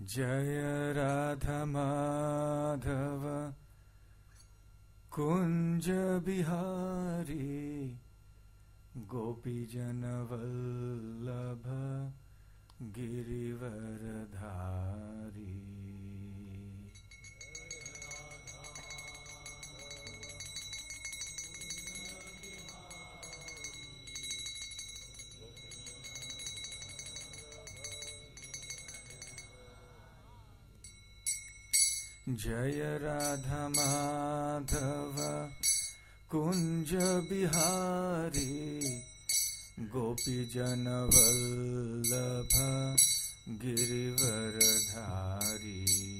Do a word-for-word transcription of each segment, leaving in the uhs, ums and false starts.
जय राधा माधव कुंज बिहारी गोपीजन वल्लभ गिरिवरधारी। जय राधा माधव कुंज बिहारी गोपीजन वल्लभ गिरिवरधारी।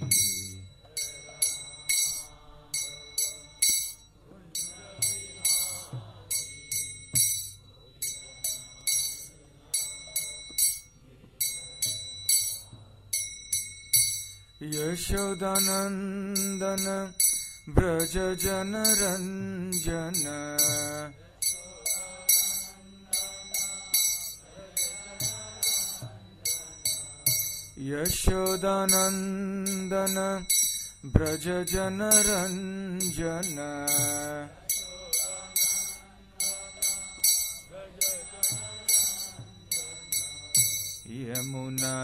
यशोदानंदन ब्रज जन रंजन यशोदानंदन ब्रज जन रंजन यमुना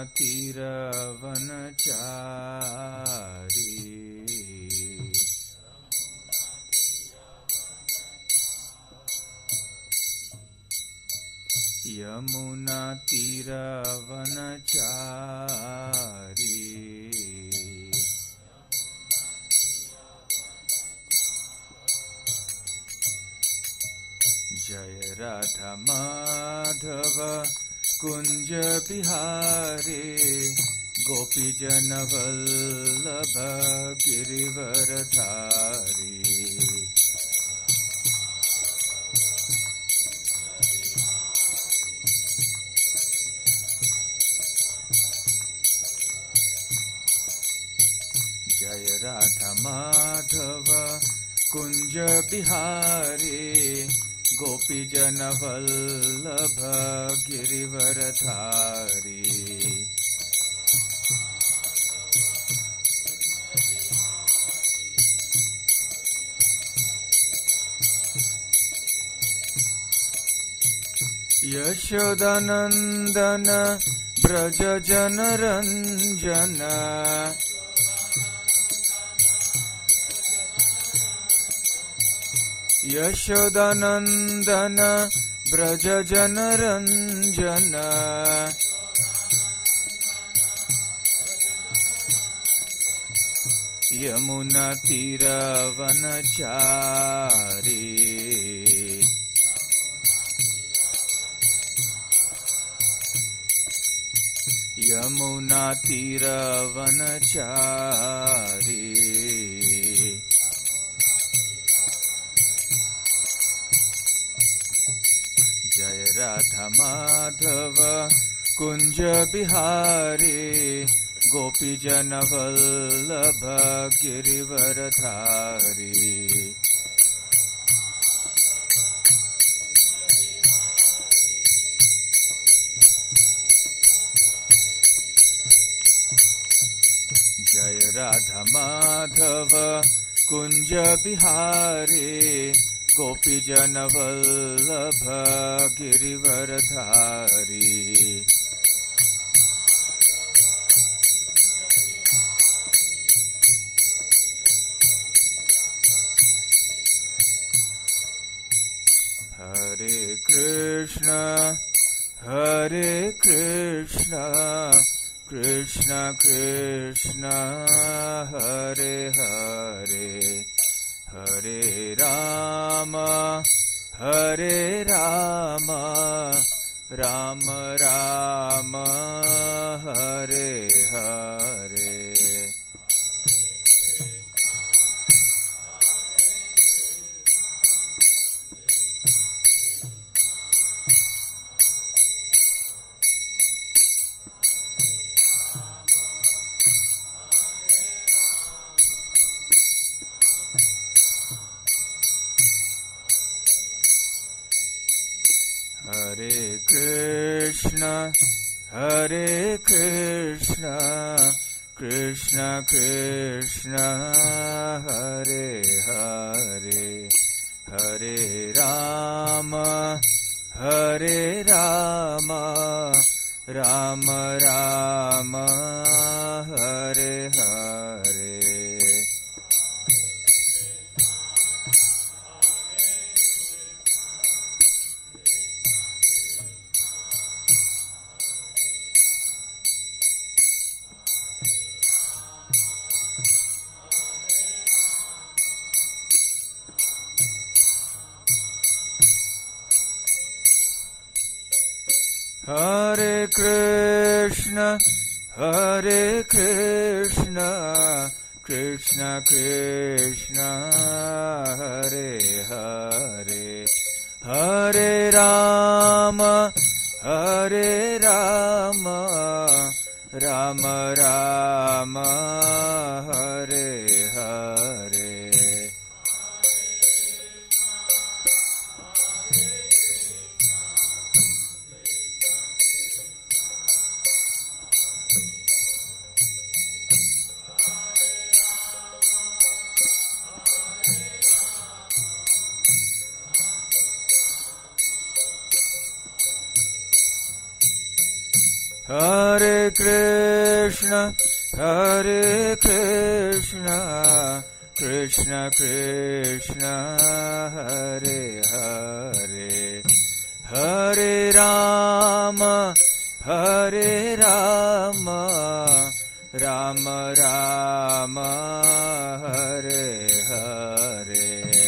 तीरवनचारी। यमुना तीरवनचारी। जय राधा माधव कुंज बिहारी गोपीजन वल्लभ गिरिवरधारी। जय राधा माधव कुंज बिहारी गोपीजन वल्लभ गिरिवरधारी। यशोदानंदन ब्रज जन रंजन यशोदानंदन ब्रज जन रंजन यमुना तीरवनचारी। यमुना तीरवनचारी। जय राधा माधव कुंज बिहारी गोपीजन वल्लभ गिरिवरधारी। जय राधा माधव कुंज बिहारी गोपीजन वल्लभ गिरिवरधारी। हरे कृष्ण हरे कृष्ण कृष्ण कृष्ण हरे हरे हरे राम हरे राम राम राम हरे हरे। हरे कृष्ण हरे Krishna Krishna Krishna Hare Hare Hare Rama Hare Rama Rama Rama Hare Hare Hare Krishna, Hare Krishna, Krishna Krishna, Hare Hare, Hare Rama, Hare Rama, Rama Rama, Hare Hare. Hare Krishna, Hare Krishna, Krishna Krishna, Hare Hare, Hare Rama, Hare Rama, Rama Rama, Hare Hare.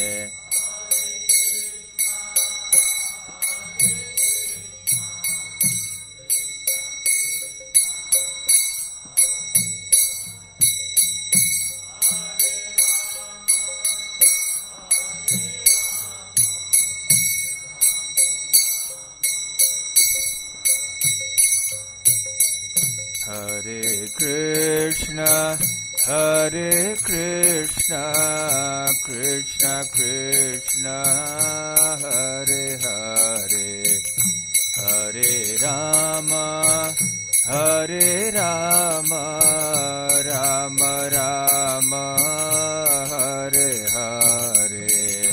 Hare Krishna, Hare Krishna, Krishna Krishna, Hare Hare, Hare Rama, Hare Rama, Rama Rama, Hare Hare.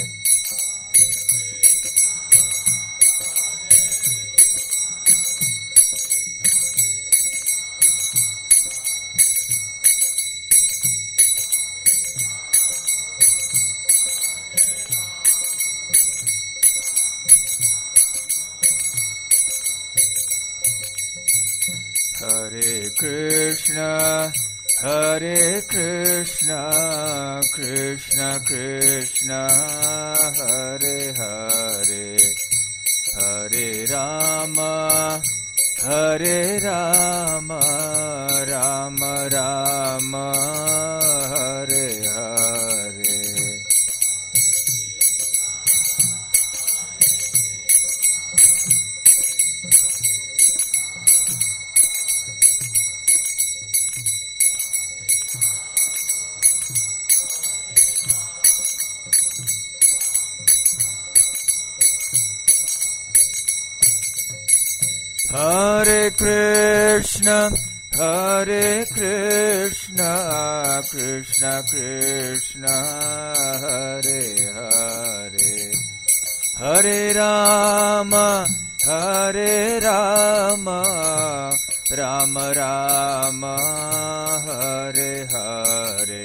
Hare Krishna, Hare Krishna, Krishna Krishna, Hare Hare, Hare Rama, Hare Rama, Rama Rama, Hare Hare. Hare Krishna, Hare Krishna, Krishna Krishna, Hare Hare, Hare Rama, Hare Rama, Rama Rama, Hare Hare.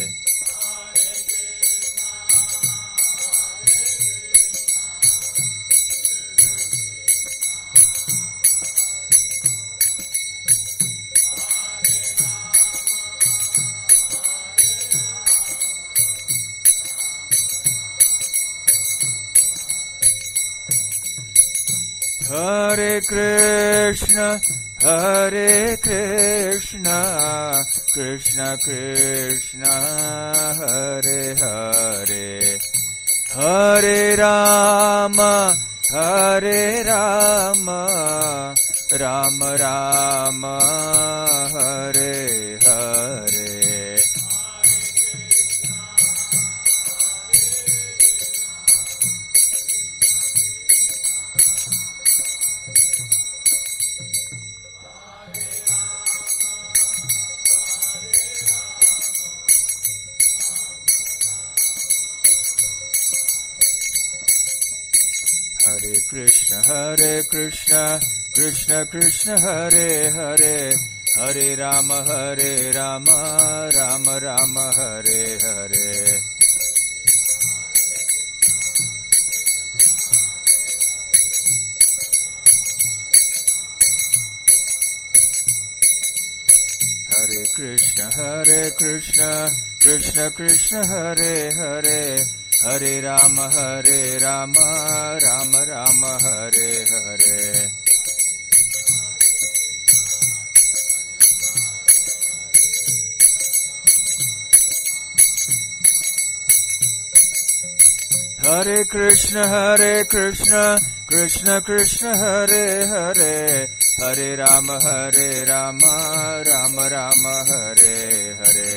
Hare Krishna, Hare Krishna, Krishna Krishna, Hare Hare, Hare Rama, Hare Rama, Rama Rama, Hare Hare. Hare Krishna, Hare Krishna, Krishna Krishna, Hare Hare, Hare Rama, Hare Rama, Rama Rama, Hare Hare. Hare Krishna, Hare Krishna, Krishna Krishna, Hare Hare, Hare Rama, Hare Rama, Rama Rama, Hare Hare. Hare Krishna, Hare Krishna, Krishna Krishna, Hare Hare, Hare Rama, Hare Rama, Rama Rama, Hare Hare.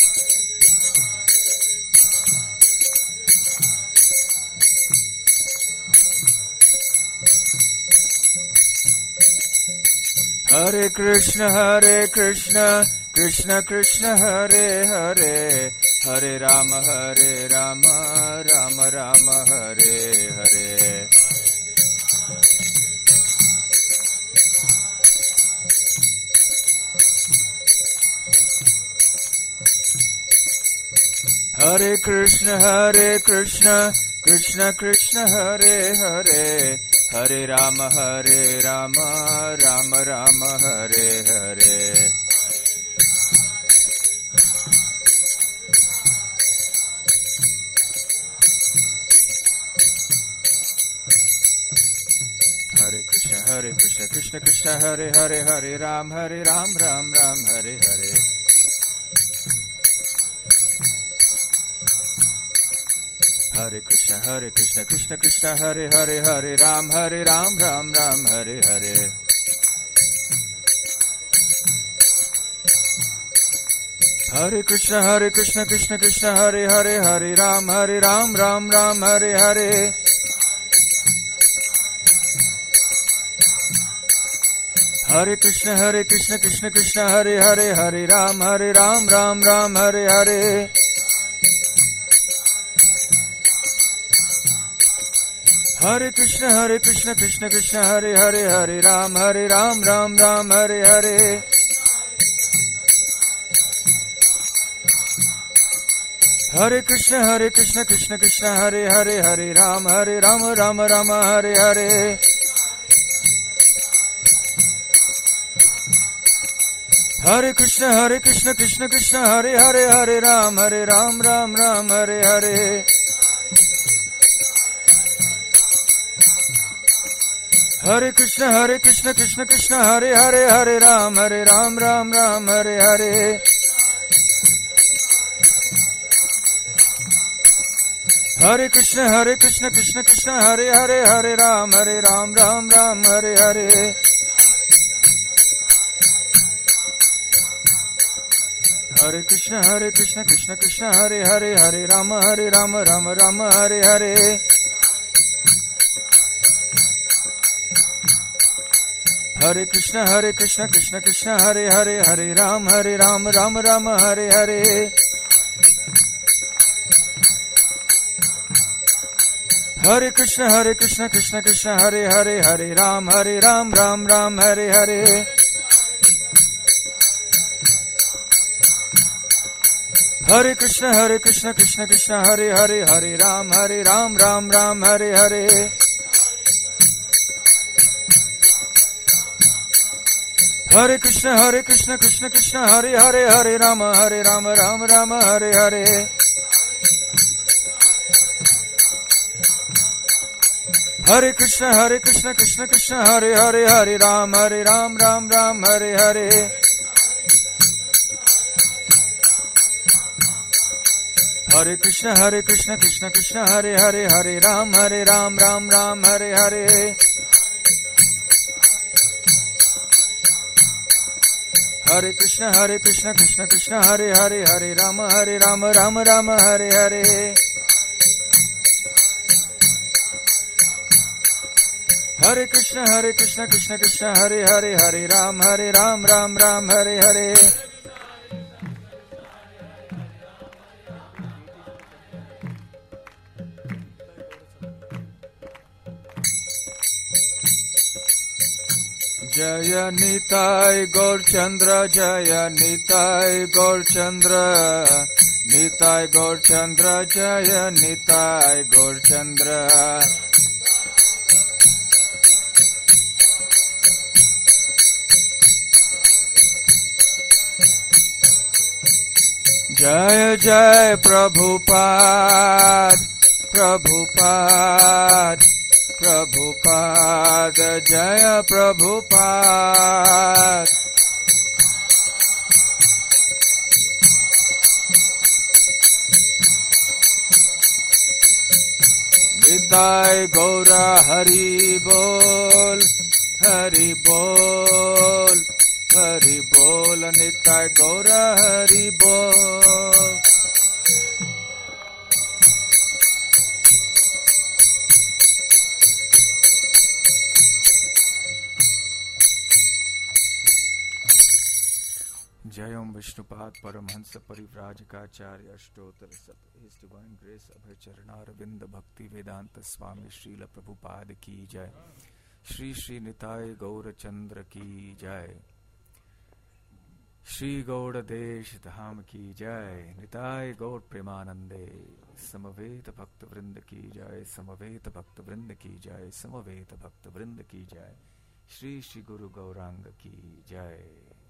Hare Krishna, Hare Krishna, Krishna Krishna, Hare Hare, Hare Rama, Hare Rama, Rama Rama, Hare Hare. Hare Krishna, Hare Krishna, Krishna Krishna, Hare Hare, Hare Rama, Hare Rama, Rama Rama, Hare Hare. Hare Krishna, Hare Krishna, Krishna Krishna, Hare Hare, Hare Ram, Hare Ram, Ram Ram, Hare Hare. Hare Krishna, Hare Krishna, Krishna Krishna, Hare Hare, Hare Ram, Hare Ram, Ram Ram, Hare Hare. Hare Krishna, Hare Krishna, Krishna Krishna, Hare Hare, Hare Ram, Hare Ram, Ram Ram, Hare Hare. Hare Krishna, Hare Krishna, Krishna Krishna, Hare Hare, Hare Ram, Hare Ram, Ram Ram, Hare Hare. Hare Krishna, Hare Krishna, Krishna Krishna, Hare Hare, Hare Ram, Hare Ram, Ram Ram, Hare Hare. Hare Krishna, Hare Krishna, Krishna Krishna, Hare Hare, Hare Ram, Hare Ram, Rama Rama, Hare Hare. Hare Krishna, Hare Krishna, Krishna Krishna, Hare Hare, Hare Ram, Hare Ram, Ram Ram, Hare Hare. Hare Krishna, Hare Krishna, Krishna Krishna, Hare Hare, Hare Ram, Hare Ram, Ram Ram, Hare Hare. Hare Krishna, Hare Krishna, Krishna Krishna, Hare Hare, Hare Ram, Hare Ram, Ram Ram, Hare Hare. Hare Krishna, Hare Krishna, Krishna Krishna, Hare Hare, Hare Rama, Hare Rama, Rama Rama, Hare Hare. Hare Krishna, Hare Krishna, Krishna Krishna, Hare Hare, Hare Ram, Hare Ram, Rama Rama, Hare Hare. Hare Krishna, Hare Krishna, Krishna Krishna, Hare Hare, Hare Ram, Hare Ram, Ram Ram, Hare Hare. Hare Krishna, Hare Krishna, Krishna Krishna, Hare Hare, Hare Ram, Hare Ram, Ram Ram, Hare Hare. Hare Krishna, Hare Krishna, Krishna Krishna, Hare Hare, Hare Rama, Hare Rama, Rama Rama, Hare Hare. Hare Krishna, Hare Krishna, Krishna Krishna, Hare Hare, Hare Ram, Hare Ram, Ram Ram, Hare Hare. Hare Krishna, Hare Krishna, Krishna Krishna, Hare Hare, Hare Ram, Hare Ram, Ram Ram, Hare Hare. Hare Krishna, Hare Krishna, Krishna Krishna, Hare Hare, Hare Rama, Hare Rama, Rama Rama, Hare Hare. Hare Krishna, Hare Krishna, Krishna Krishna, Hare Hare, Hare Ram, Hare Ram, Ram Ram, Hare Hare. जय निताय गौरचंद्र जय निताय गौरचंद्र निताय गौरचंद्र जय निताय गौरचंद्र जय जय प्रभुपाद प्रभुपाद प्रभुपाद जय प्रभुपाद निताय गौरा हरि बोल हरि बोल हरि बोल निताय गौरा हरि बोल जय ओम विष्णुपाद परमहंस परिव्राजकाचार्य अष्टोत्तर शत his divine grace Abhay Charanaravinda Bhakti Vedanta स्वामी श्रील प्रभुपाद की जय। श्री श्री निताय गौरचंद्र की जय। श्री गौड़ देश धाम की जय। निताय गौर प्रेमानंदे समवेत भक्त वृंद की जय। समवेत भक्त वृंद की जय। समवेत भक्त वृंद की जय। श्री श्री गुरु गौरांग की जय।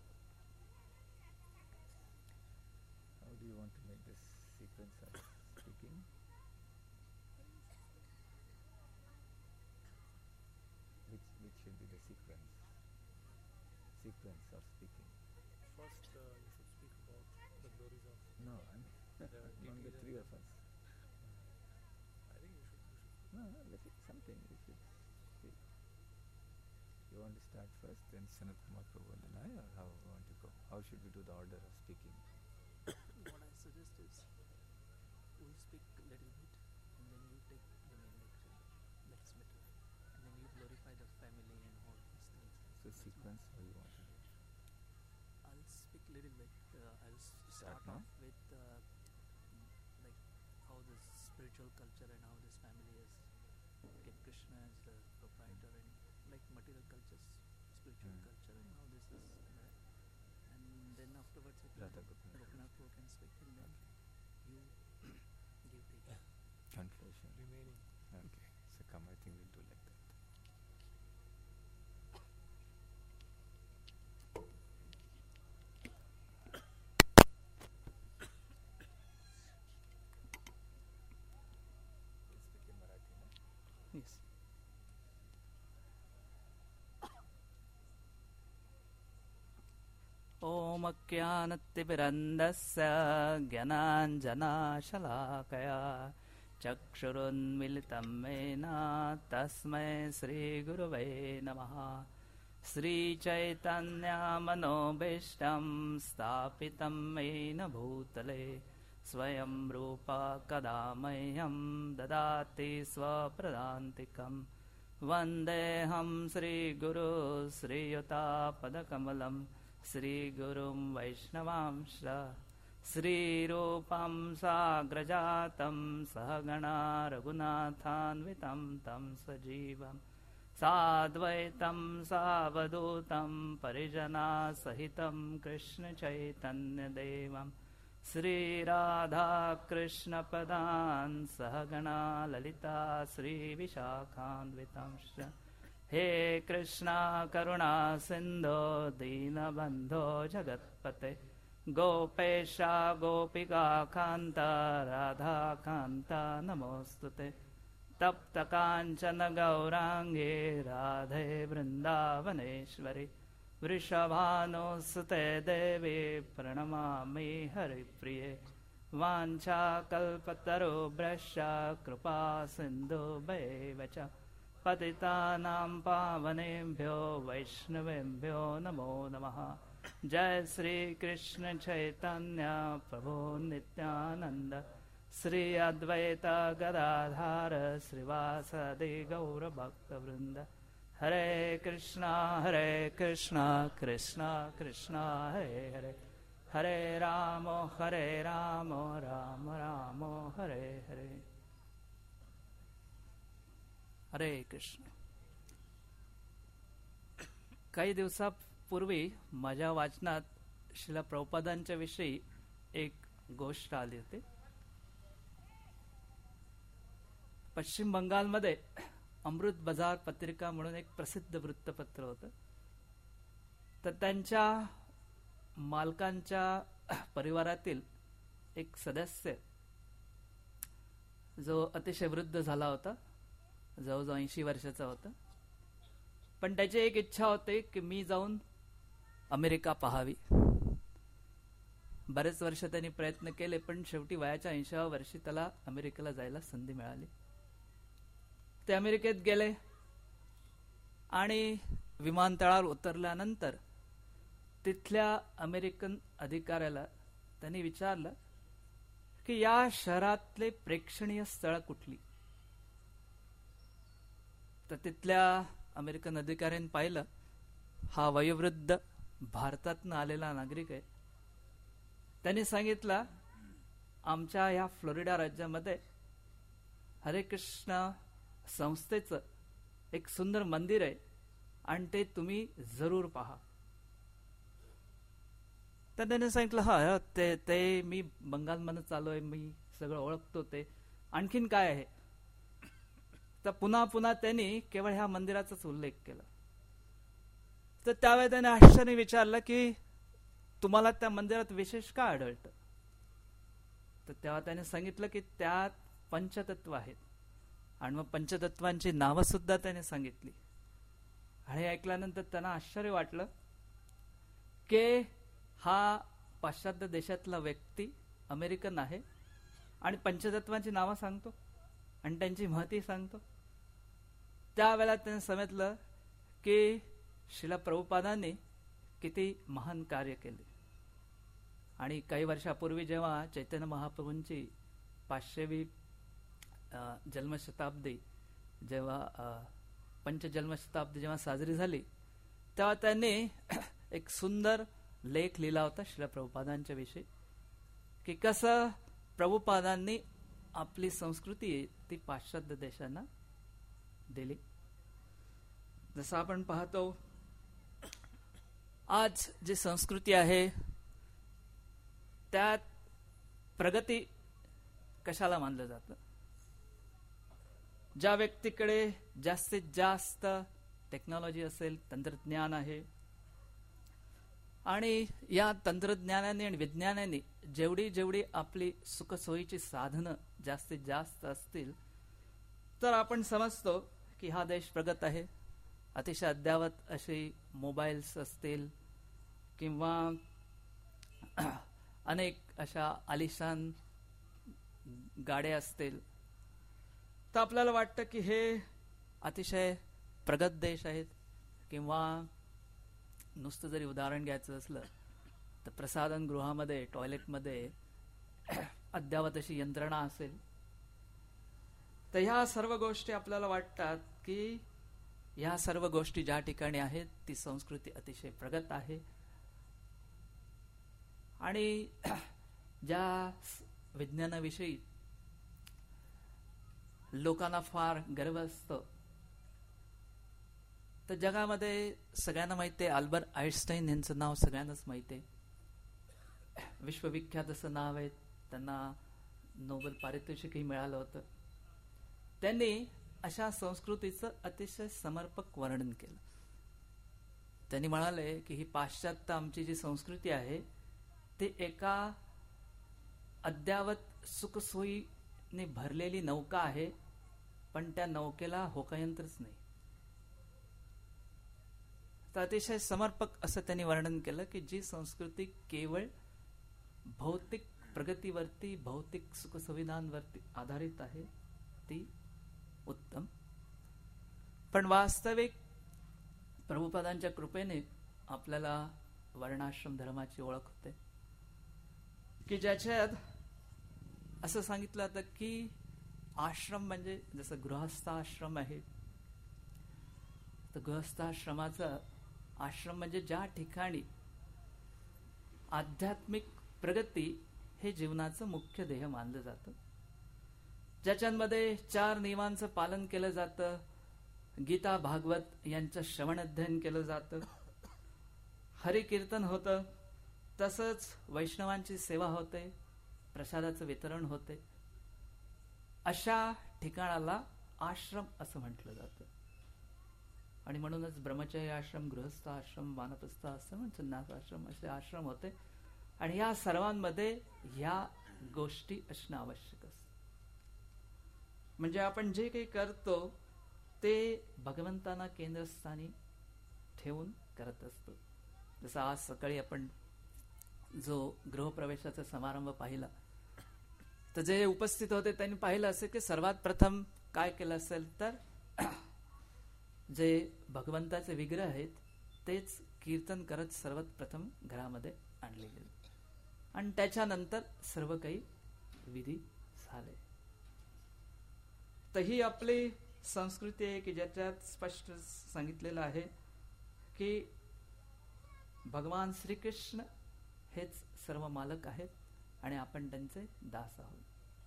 Sequence of speaking. First, uh, you should speak about the glories of. No, I'm among the three of us. I think you should. You should. No, no, let's something we should speak. You want to start first, then Sanat Kumar Prabhu, and then I, or how we want to go? How should we do the order of speaking? What I suggest is we speak a little bit, and then you take the main lecture. That's better. And then you glorify the family and all these things. So sequence, how you want to do? I'll speak a little bit. Uh, I'll s- start Start now? off with uh, like how this spiritual culture and how this family is get Krishna as the proprietor and like material cultures, spiritual Mm. culture and how this is there. And then afterwards, I think Radha Gopinath. Gopinath Prabhu can speak and then you give the Conclusion. remaining. Okay, so come, I think we'll do like that. We'll speak in Marathi, no? Yes. ॐ अज्ञानतिमिरन्दस्य ज्ञानाञ्जनाशलाकया चक्षुरुन्मिलितं येन तस्मै श्रीगुरवे नमः। श्रीचैतन्यमनोभीष्टं स्थापितं येन भूतले स्वयं रूपा कदा मह्यं ददाति स्वप्रदान्तिकम्। वन्देऽहं श्रीगुरो श्रीयुतापदकमलं श्रीगुरुं वैष्णवांश्च श्रीरूपं साग्रजातं सहगणा रघुनाथान्वितं तं सजीवं साद्वैतं सावधूतं परिजनासहितं कृष्णचैतन्यदेवं श्रीराधाकृष्णपदान् सहगणा ललिता श्रीविशाखान्वितांश्च। हे कृष्णा करुणा सिन्धो दीनबन्धो जगत्पते गोपेशा गोपिका कान्ता राधाकान्ता नमोऽस्तुते। तप्तकाञ्चन गौराङ्गे राधे वृन्दावनेश्वरि वृषभानुसुते देवी प्रणमामि हरिप्रिये। वाञ्छाकल्पतरुभ्यश्च कृपा सिन्धुभ्येव च पतितानां पावनेभ्यो वैष्णवेभ्यो नमो नमः। जय श्री कृष्ण चैतन्य प्रभु नित्यानंद श्री अद्वैत गदाधर श्रीवासदि गौर भक्तवृंद। हरे कृष्णा हरे कृष्णा कृष्णा कृष्णा हरे हरे हरे राम हरे राम राम राम हरे हरे। हरे कृष्ण। काही दिवसापूर्वी माझ्या वाचनात श्रीला प्रभुपादांच्या विषयी एक गोष्ट आली होती. पश्चिम बंगालमध्ये अमृत बाजार पत्रिका म्हणून एक प्रसिद्ध वृत्तपत्र होतं. तर त्यांच्या मालकांच्या परिवारातील एक सदस्य जो अतिशय वृद्ध झाला होता, जवळजवळ ऐंशी वर्षाचा होता, पण त्याची एक इच्छा होती की मी जाऊन अमेरिका पाहावी. बरेच वर्ष त्यांनी प्रयत्न केले, पण शेवटी वयाच्या ऐंशीव्या वर्षी त्याला अमेरिकेला जायला संधी मिळाली. ते अमेरिकेत गेले आणि विमानतळावर उतरल्यानंतर तिथल्या अमेरिकन अधिकाऱ्याला त्यांनी विचारलं की या शहरातले प्रेक्षणीय स्थळ कुठली. तर तिथल्या अमेरिकन अधिकाऱ्यांनी पाहिलं, हा वयोवृद्ध भारतातून आलेला नागरिक आहे. त्यांनी सांगितलं, आमच्या या फ्लोरिडा राज्यामध्ये हरे कृष्ण संस्थेचं एक सुंदर मंदिर आहे आणि ते तुम्ही जरूर पहा. तर त्याने सांगितलं, हा ते ते मी बंगालमध्ये चालू आहे, मी सगळं ओळखतो, ते आणखीन काय आहे. तर पुन्हा पुन्हा त्यांनी केवळ ह्या मंदिराचाच उल्लेख केला. तर त्यावेळी त्याने आश्चर्याने विचारलं की तुम्हाला त्या मंदिरात विशेष काय आढळतं. तर तेव्हा त्याने सांगितलं की त्यात पंचतत्व आहेत आणि मग पंचतत्वांची नावं सुद्धा त्याने सांगितली. आणि ऐकल्यानंतर त्यांना आश्चर्य वाटलं की हा पाश्चात्य देशातला व्यक्ती अमेरिकन आहे आणि पंचतत्वांची नावं सांगतो आणि त्यांची महती सांगतो. त्यावेळेला त्याने समजलं की श्रीला प्रभुपादांनी किती महान कार्य केले. आणि काही वर्षापूर्वी जेव्हा चैतन्य महाप्रभूंची पाचशेवी जन्मशताब्दी जेव्हा पंचजन्मशताब्दी जेव्हा साजरी झाली, तेव्हा त्यांनी एक सुंदर लेख लिहिला होता श्रीला प्रभुपादांच्या विषयी, की कसं प्रभुपादांनी आपली संस्कृती ती पाश्चात्य देशांना दिली. जसं आपण पाहतो आज जी संस्कृती आहे त्यात प्रगती कशाला मानलं जातं. ज्या व्यक्तीकडे जास्तीत जास्त टेक्नॉलॉजी असेल, तंत्रज्ञान आहे, आणि या तंत्रज्ञानाने आणि विज्ञानाने जेवढी जेवढी आपली सुखसोयीची साधनं जास्तीत जास्त असतील, तर आपण समजतो की हा देश प्रगत आहे. अतिशय अद्यावत अशी मोबाईल्स असतील किंवा अनेक अशा आलिशान गाड्या असतील, तर आपल्याला वाटतं की हे अतिशय प्रगत देश आहेत. किंवा नुसतं जरी उदाहरण घ्यायचं असलं तर प्रसाधन गृहामध्ये, टॉयलेटमध्ये अद्यावत अशी यंत्रणा असेल, तर ह्या सर्व गोष्टी आपल्याला वाटतात की ह्या सर्व गोष्टी ज्या ठिकाणी आहेत ती संस्कृती अतिशय प्रगत आहे. आणि ज्या विज्ञानाविषयी लोकांना फार गर्व असतो, तर जगामध्ये सगळ्यांना माहिती आहे, अल्बर्ट आइन्स्टाईन यांचं नाव सगळ्यांनाच माहिती आहे. विश्वविख्यात असं नाव आहे. त्यांना नोबेल पारितोषिकही मिळालं होतं. त्यांनी अशा संस्कृतीचं अतिशय समर्पक वर्णन केलं. त्यांनी म्हणाले की ही पाश्चात्य आमची जी संस्कृती आहे ती एका अद्यावत सुखसोयीने भरलेली नौका आहे, पण त्या नौकेला होकायंत्रच नाही. तर अतिशय समर्पक असं त्यांनी वर्णन केलं की जी संस्कृती केवळ भौतिक प्रगतीवरती, भौतिक सुखसुविधांवरती आधारित आहे ती उत्तम. पण वास्तविक प्रभुपादांच्या कृपेने आपल्याला वर्णाश्रम धर्माची ओळख होते की ज्याच्यात असं सांगितलं जातं की आश्रम म्हणजे जसं गृहस्थाश्रम आहे, तर गृहस्थाश्रमाचा आश्रम म्हणजे ज्या ठिकाणी आध्यात्मिक प्रगती हे जीवनाचं मुख्य ध्येय मानलं जातं, ज्याच्यामध्ये चार नियमांचं पालन केलं जातं, गीता भागवत यांचं श्रवण अध्ययन केलं जातं, हरिकीर्तन होतं, तसंच वैष्णवांची सेवा होते, प्रसादाचं वितरण होते. अशा ठिकाणाला आश्रम असं म्हटलं जातं. आणि म्हणूनच ब्रह्मचर्य आश्रम, गृहस्थ आश्रम, वानप्रस्थ आश्रम, संन्यास आश्रम असे आश्रम होते. आणि या सर्वांमध्ये ह्या गोष्टी असणं आवश्यक असतं. म्हणजे आपण जे काही करतो ते भगवंतांना केंद्रस्थानी ठेवून करत असतो. जसं आज सकाळी आपण जो गृहप्रवेशाचा समारंभ पाहिला, तर जे उपस्थित होते त्यांनी पाहिलं असेल की सर्वात प्रथम काय केलं असेल तर जे भगवंताचे विग्रह आहेत तेच कीर्तन करत सर्वात प्रथम घरामध्ये आणले गेले. आणि त्याच्यानंतर सर्व काही विधी झाले. तर ही आपली संस्कृती आहे की ज्याच्यात स्पष्ट सांगितलेलं आहे की भगवान श्रीकृष्ण हेच सर्व मालक आहेत आणि आपण त्यांचे दास आहोत.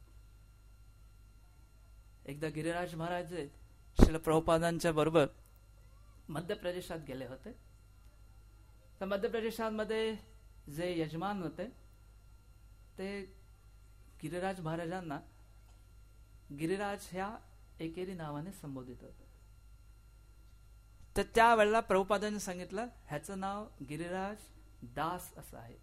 एकदा गिरिराज महाराज श्रील प्रभुपादांच्या बरोबर मध्य प्रदेशात गेले होते. तर मध्य प्रदेशामध्ये जे यजमान होते ते गिरिराज महाराजांना गिरिराज ह्या एकेरी नावाने संबोधित होते. तर त्यावेळेला प्रभुपादांनी सांगितलं ह्याचं नाव गिरिराज दास असं आहे.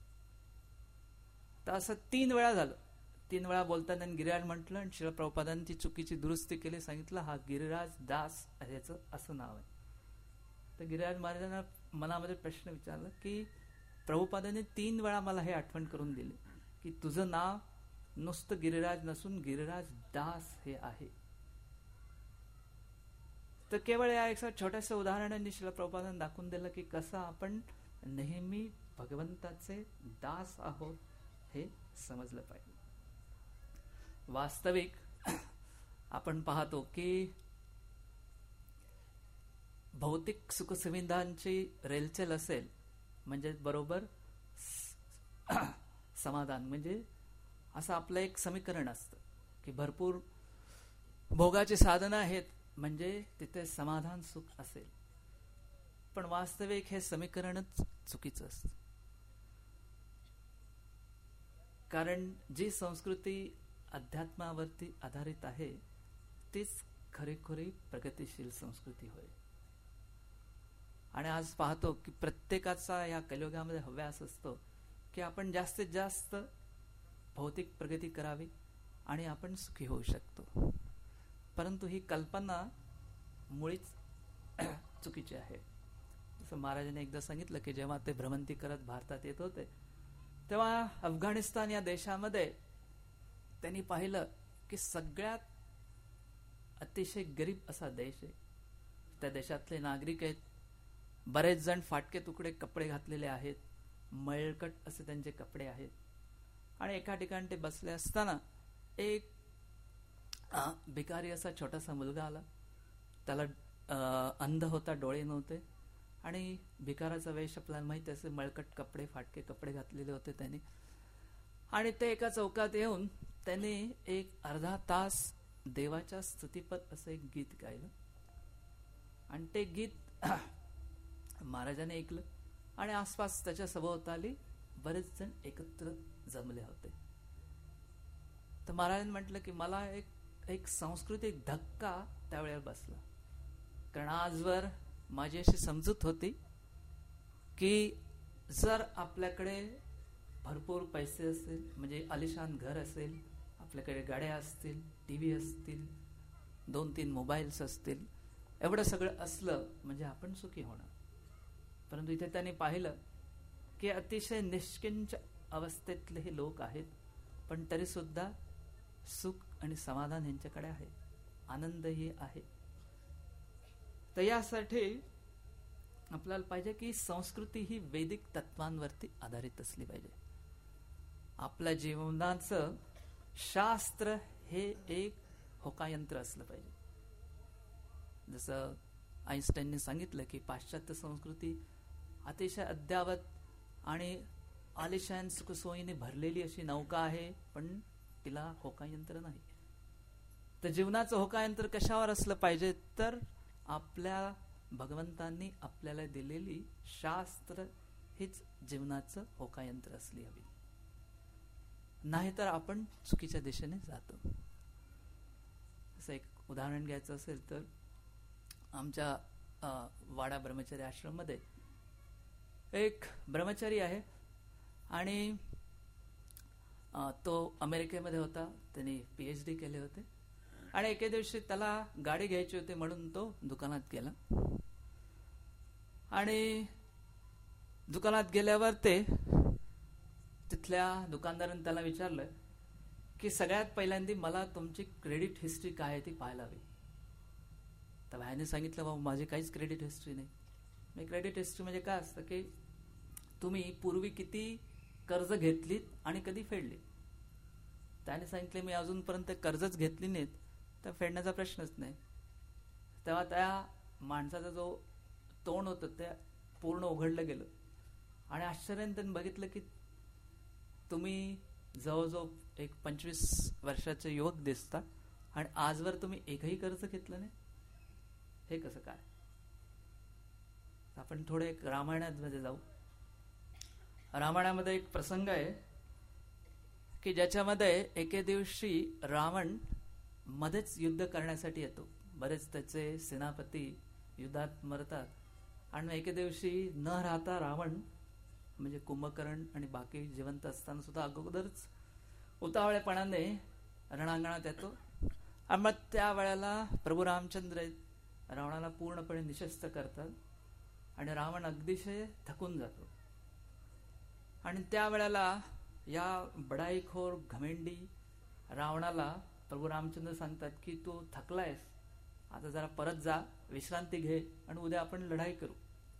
तर असं तीन वेळा झालं. तीन वेळा बोलताना गिरिराज म्हटलं आणि श्रील प्रभुपादांनी ती चुकीची दुरुस्ती केली, सांगितलं हा गिरिराज दास ह्याचं असं नाव आहे. तर गिरिराज महाराजांना मनामध्ये प्रश्न विचारला की प्रभुपादांनी तीन वेळा मला हे आठवण करून दिली की तुझं नाव नुसतं गिरिराज नसून गिरिराज दास हे आहे. तर केवळ या एका छोट्याशा उदाहरणाने श्रील प्रभुपादांनी दाखवून दिलं की कसं आपण नेहमी भगवंताचे दास आहोत हे समजलं पाहिजे. वास्तविक आपण पाहतो की भौतिक सुखसुविधांची रेलचेल असेल म्हणजे बरोबर समाधान, म्हणजे असं आपलं एक समीकरण असतं की भरपूर भोगाची साधनं आहेत म्हणजे तिथे समाधान सुख असेल. पण वास्तविक हे समीकरणच चुकीचं असतं. कारण जी संस्कृती अध्यात्मावरती आधारित आहे तीच खरीखुरी प्रगतिशील संस्कृती होय. आणि आज पाहतो की प्रत्येकाचा या कलियुगामध्ये हव्यास असतो की आपण जास्तीत जास्त भौतिक प्रगती करावी आणि आपण सुखी होऊ शकतो. परंतु ही कल्पना मुळीच चुकीची आहे. जसं महाराजांनी एकदा सांगितलं की जेव्हा ते भ्रमंती करत भारतात येत होते तेव्हा अफगाणिस्तान या देशामध्ये त्यांनी पाहिलं की सगळ्यात अतिशय गरीब असा देश आहे. त्या देशातले नागरिक आहेत, बरेच जण फाटके तुकडे कपडे घातलेले आहेत, मळकट असे त्यांचे कपडे आहेत. आणि एका ठिकाणी ते बसले असताना एक भिकारी असा छोटासा मुलगा आला. त्याला अंध होता, डोळे नव्हते आणि भिकाराचा वेश आपल्याला माहिती असे मळकट कपडे, फाटके कपडे घातलेले होते त्यांनी. आणि ते एका चौकात येऊन त्यांनी एक अर्धा तास देवाच्या स्तुतीपद असं एक गीत गायलं. आणि ते गीत महाराजांनी ऐकलं आणि आसपास त्याच्या सभोवताली बरेच जण एकत्र जमले होते. तर महाराजांनी म्हटलं की मला एक एक सांस्कृतिक धक्का त्यावेळेला बसला. कारण आजवर माझी अशी समजूत होती की जर आपल्याकडे भरपूर पैसे असेल, म्हणजे आलिशान घर असेल, आपल्याकडे गाड्या असतील, टीव्ही असतील, दोन तीन मोबाईल्स असतील, एवढं सगळं असलं म्हणजे आपण सुखी होणार. परंतु इथे त्यांनी पाहिलं की अतिशय निष्किंच अवस्थेतले हे लोक आहेत, पण तरी सुद्धा सुख आणि समाधान यांच्याकडे आहे, आनंदही आहे. तर यासाठी आपल्याला पाहिजे की संस्कृती ही वैदिक तत्वांवरती आधारित असली पाहिजे. आपल्या जीवनाचं शास्त्र हे एक होकायंत्र असलं पाहिजे. जसं आईन्स्टाईनने सांगितलं की पाश्चात्य संस्कृती अतिशय अद्यावत आणि आलिशान सुखसोयीने भरलेली अशी नौका आहे, पण तिला होकायंत्र नाही. तर जीवनाचं होकायंत्र कशावर असलं पाहिजे तर आपल्या भगवंतांनी आपल्याला दिलेली शास्त्र हीच जीवनाचं होकायंत्र असली हवी, नाहीतर आपण चुकीच्या दिशेने जातो. असं एक उदाहरण घ्यायचं असेल तर आमच्या वाडा ब्रह्मचारी आश्रम मध्ये एक ब्रह्मचारी आहे आणि तो अमेरिकेमध्ये होता. त्यांनी पीएच डी केले होते आणि एके दिवशी त्याला गाडी घ्यायची होती म्हणून तो दुकानात गेला आणि दुकानात गेल्यावर ते तिथल्या दुकानदाराने त्याला विचारलं की सगळ्यात पहिल्यांदा मला तुमची क्रेडिट हिस्ट्री काय आहे ती पाहायला हवी. तर भाईने सांगितलं, बाबा माझी काहीच क्रेडिट हिस्ट्री नाही. मी क्रेडिट हिस्ट्री म्हणजे काय असतं की तुम्ही पूर्वी किती कर्ज घेतलीत आणि कधी फेडली. त्याने सांगितले, मी अजूनपर्यंत कर्जच घेतली नाहीत, तर फेडण्याचा प्रश्नच नाही. तेव्हा त्या माणसाचा जो तोंड होतं ते पूर्ण उघडलं गेलं आणि आश्चर्याने त्यांनी बघितलं की तुम्ही जवळजवळ एक पंचवीस वर्षाचे युवक दिसता आणि आजवर तुम्ही एकही कर्ज घेतलं नाही. हे कसं काय? आपण थोडे एक रामायणामध्ये जाऊ. रामायणामध्ये एक प्रसंग आहे की ज्याच्यामध्ये एके दिवशी रावण मध्येच युद्ध करण्यासाठी येतो. बरेच त्याचे सेनापती युद्धात मरतात आणि एके दिवशी न राहता रावण म्हणजे कुंभकर्ण आणि बाकी जिवंत असताना सुद्धा अगोदरच उतावळेपणाने रणांगणात येतो. आणि मग त्या वेळेला प्रभू रामचंद्र रावणाला पूर्णपणे निशस्त्र करतात आणि रावण अतिशय थकून जातो. आणि त्या वेळेला या बडाईखोर घमेंडी रावणाला प्रभू रामचंद्र सांगतात की तू थकलायस, आता जरा परत जा, विश्रांती घे आणि उद्या आपण लढाई करू.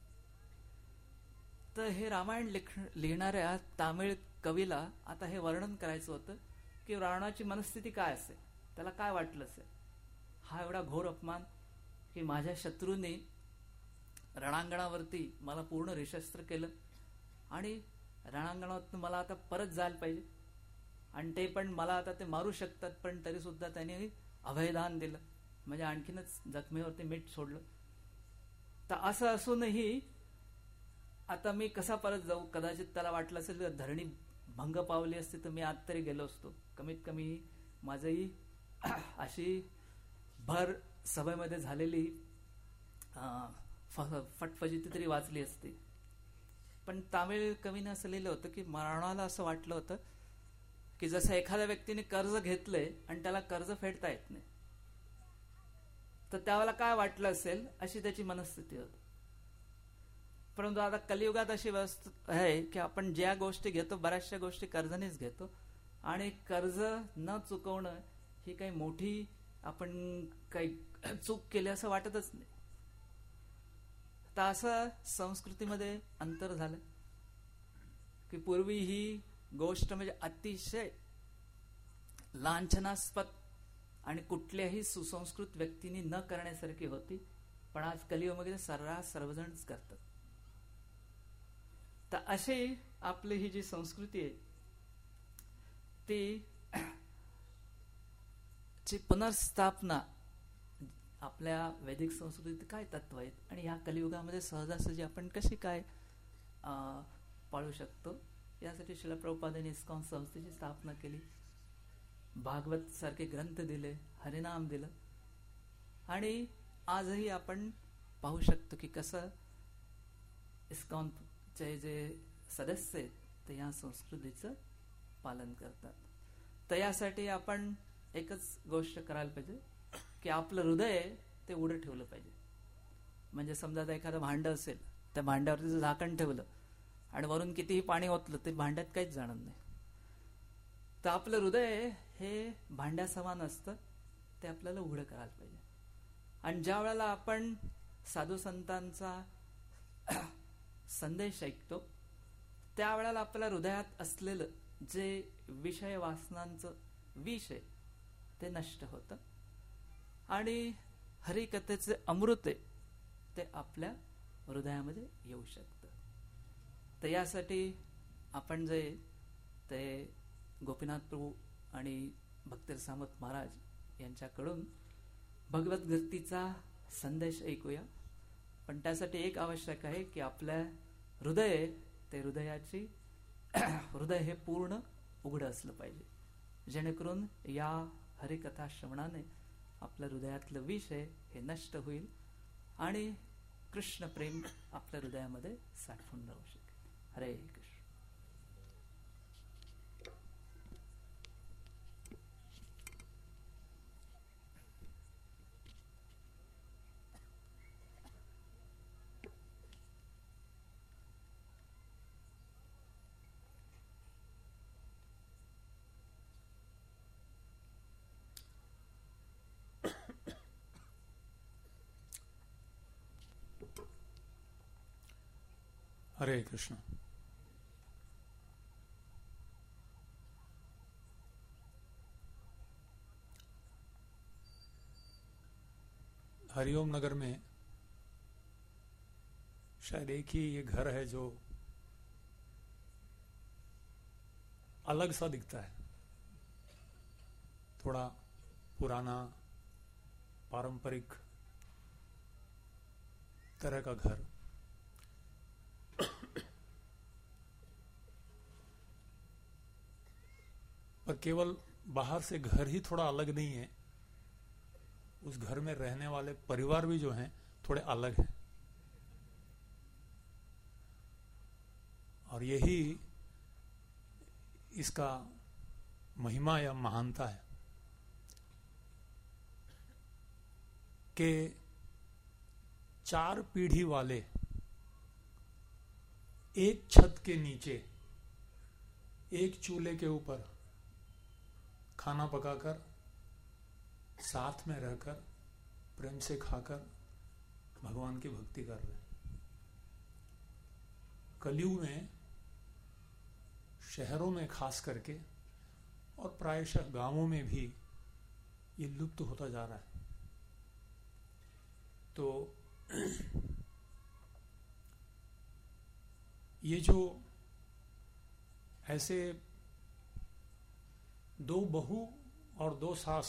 तर हे रामायण लिहिणाऱ्या तामिळ कवीला आता हे वर्णन करायचं होतं की रावणाची मनस्थिती काय असेल, त्याला काय वाटलं असेल. हा एवढा घोर अपमान की माझ्या शत्रूने रणांगणावरती मला पूर्ण निशस्त्र केलं आणि रणांगणातून मला आता परत जायला पाहिजे आणि ते पण मला आता ते मारू शकतात, पण तरी सुद्धा त्यांनी अभयदान दिलं, म्हणजे आणखीनच जखमेवरती मीठ सोडलं. तर असं असूनही आता मी कसा परत जाऊ. कदाचित त्याला वाटलं असेल तर धरणी भंग पावली असती तर मी आत तरी गेलो असतो, कमीत कमी माझही अशी भर सभेमध्ये झालेली फटफजिती तरी वाचली असती. पण तामिळ कवीने असं लिहिलं होतं की रावणाला असं वाटलं होतं की जसं एखाद्या व्यक्तीने कर्ज घेतलंय आणि त्याला कर्ज फेडता येत नाही, तर त्यावेळेला काय वाटलं असेल अशी त्याची मनस्थिती होती. परंतु आता कलियुगात अशी वस्तू आहे की आपण ज्या गोष्टी घेतो बऱ्याचशा गोष्टी कर्जानेच घेतो आणि कर्ज न चुकवणं ही काही मोठी आपण काही चूक केली असं वाटतच नाही. तर असं संस्कृतीमध्ये अंतर झालं की पूर्वी ही गोष्ट म्हणजे अतिशय लांछनास्पद आणि कुठल्याही सुसंस्कृत व्यक्तीने न करण्यासारखी होती, पण आज कलियुगामध्ये सर्रास सर्वजणच करतात. तर अशी आपली ही जी संस्कृती आहे ती ची पुनर्स्थापना आपल्या वैदिक संस्कृतीत काय तत्व आहेत आणि ह्या कलियुगामध्ये सहजासहजी आपण कशी काय पाळू शकतो, यासाठी श्रील प्रभुपादांनी इस्कॉन संस्थेची स्थापना केली. भागवत सारखे ग्रंथ दिले, हरिनाम दिलं आणि आजही आपण पाहू शकतो की कसं इस्कॉनचे जे सदस्य आहेत ते या संस्कृतीचं पालन करतात. तर यासाठी आपण एकच गोष्ट करायला पाहिजे की आपलं हृदय ते उडं ठेवलं पाहिजे. म्हणजे समजा आता एखादं भांडं असेल, त्या भांड्यावरती झाकण ठेवलं आणि वरून कितीही पाणी ओतलं ते भांड्यात काहीच जाणार नाही. तर आपलं हृदय हे भांड्यासमान असतं, ते आपल्याला उघडं करायला पाहिजे. आणि ज्या वेळेला आपण साधू संतांचा संदेश ऐकतो त्यावेळेला आपल्या हृदयात असलेलं जे विषय वासनांचं विष आहे ते नष्ट होतं आणि हरिकथेचे अमृत आहे ते आपल्या हृदयामध्ये येऊ शकतं. तर यासाठी आपण जे ते गोपीनाथ प्रभू आणि भक्ती सामंत महाराज यांच्याकडून भगवद्गीतेचा संदेश ऐकूया. पण त्यासाठी एक आवश्यक आहे की आपल्या हृदय ते हृदयाची हृदय हे पूर्ण उघडं असलं पाहिजे, जेणेकरून या हरिकथा श्रवणाने आपल्या हृदयातलं विष आहे हे नष्ट होईल आणि कृष्ण प्रेम आपल्या हृदयामध्ये साठवून राहू शकेल. हरे कृष्ण. हरे कृष्ण. हरिओम नगर में शायद एक ही ये घर है जो अलग सा दिखता है, थोड़ा पुराना पारंपरिक तरह का घर. पर केवल बाहर से घर ही थोड़ा अलग नहीं है, उस घर में रहने वाले परिवार भी जो हैं थोड़े अलग हैं. और यही इसका महिमा या महानता है कि चार पीढ़ी वाले एक छत के नीचे एक चूल्हे के ऊपर खाना पकाकर साथ में रहकर प्रेम से खाकर भगवान की भक्ति कर रहे हैं. कलयुग में शहरों में खास करके और प्रायशः गांवों में भी ये लुप्त होता जा रहा है. तो ये जो ऐसे दो बहू और दो सास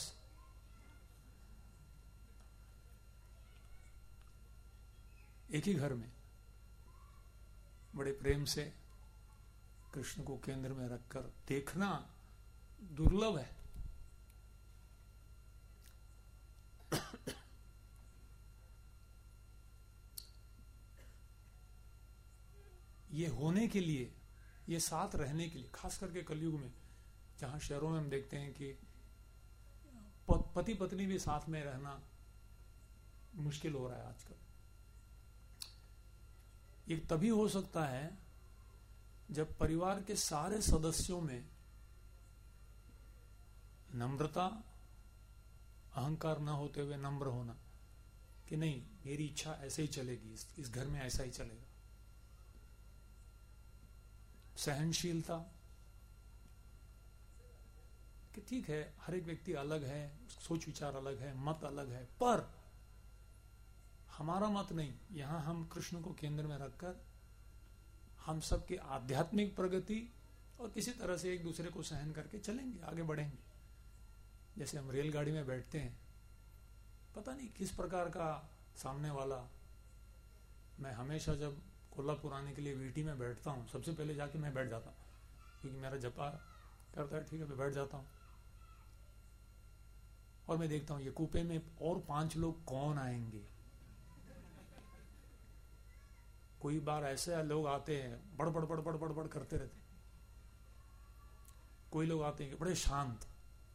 एक ही घर में बड़े प्रेम से कृष्ण को केंद्र में रखकर देखना दुर्लभ है. ये होने के लिए, ये साथ रहने के लिए, खास करके कलयुग में जहां शहरों में हम देखते हैं कि पति पत्नी भी साथ में रहना मुश्किल हो रहा है आजकल. ये तभी हो सकता है जब परिवार के सारे सदस्यों में नम्रता, अहंकार न होते हुए नम्र होना कि नहीं मेरी इच्छा ऐसे ही चलेगी, इस, इस घर में ऐसा ही चलेगा. सहनशीलता कि ठीक है हर एक व्यक्ति अलग है, सोच विचार अलग है, मत अलग है, पर हमारा मत नहीं. यहां हम कृष्ण को केंद्र में रखकर हम सबकी आध्यात्मिक प्रगति और किसी तरह से एक दूसरे को सहन करके चलेंगे, आगे बढ़ेंगे. जैसे हम रेलगाड़ी में बैठते हैं, पता नहीं किस प्रकार का सामने वाला. मैं हमेशा जब कोल्हापुर आने के लिए वीटी में बैठता हूँ, सबसे पहले जाके मैं बैठ जाता हूँ, क्योंकि मेरा जपा करता है. ठीक है, मैं बैठ जाता हूँ और मैं देखता हूँ ये कूपे में और पांच लोग कौन आएंगे. कोई बार ऐसे लोग आते हैं बड़ बड़ बड़ बड़ बड़ बड़ करते रहते. कोई लोग आते हैं बड़े शांत,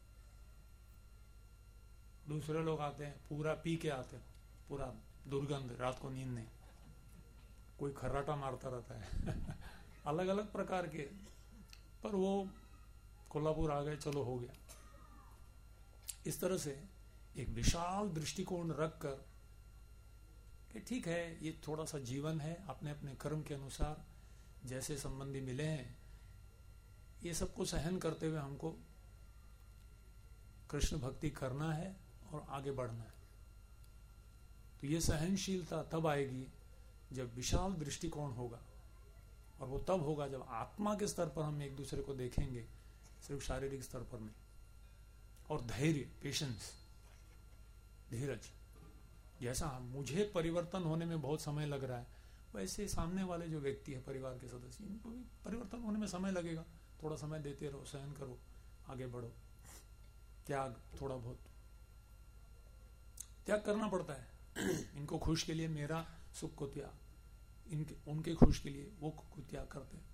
दूसरे लोग आते हैं पूरा पी के आते हैं, पूरा दुर्गंध, रात को नींद नहीं. कोई खर्राटा मारता रहता है अलग अलग प्रकार के. पर वो कोल्हापुर आ गए, चलो हो गया. इस तरह से एक विशाल दृष्टिकोण रखकर कि ठीक है ये थोड़ा सा जीवन है, अपने अपने कर्म के अनुसार जैसे संबंधी मिले हैं, ये सबको सहन करते हुए हमको कृष्ण भक्ति करना है और आगे बढ़ना है. तो ये सहनशीलता तब आएगी जब विशाल दृष्टिकोण होगा, और वो तब होगा जब आत्मा के स्तर पर हम एक दूसरे को देखेंगे, सिर्फ शारीरिक स्तर पर नहीं. और धैर्य, पेशेंस, धीरज. जैसा मुझे परिवर्तन होने में बहुत समय लग रहा है, वैसे सामने वाले जो व्यक्ति है, परिवार के सदस्य, इनको भी परिवर्तन होने में समय लगेगा। थोड़ा समय देते रहो, सहन करो, आगे बढ़ो। त्याग, थोड़ा बहुत त्याग करना पड़ता है। इनको खुश के लिए मेरा सुख को त्याग, इनके उनके खुश के लिए वो को त्याग करते हैं।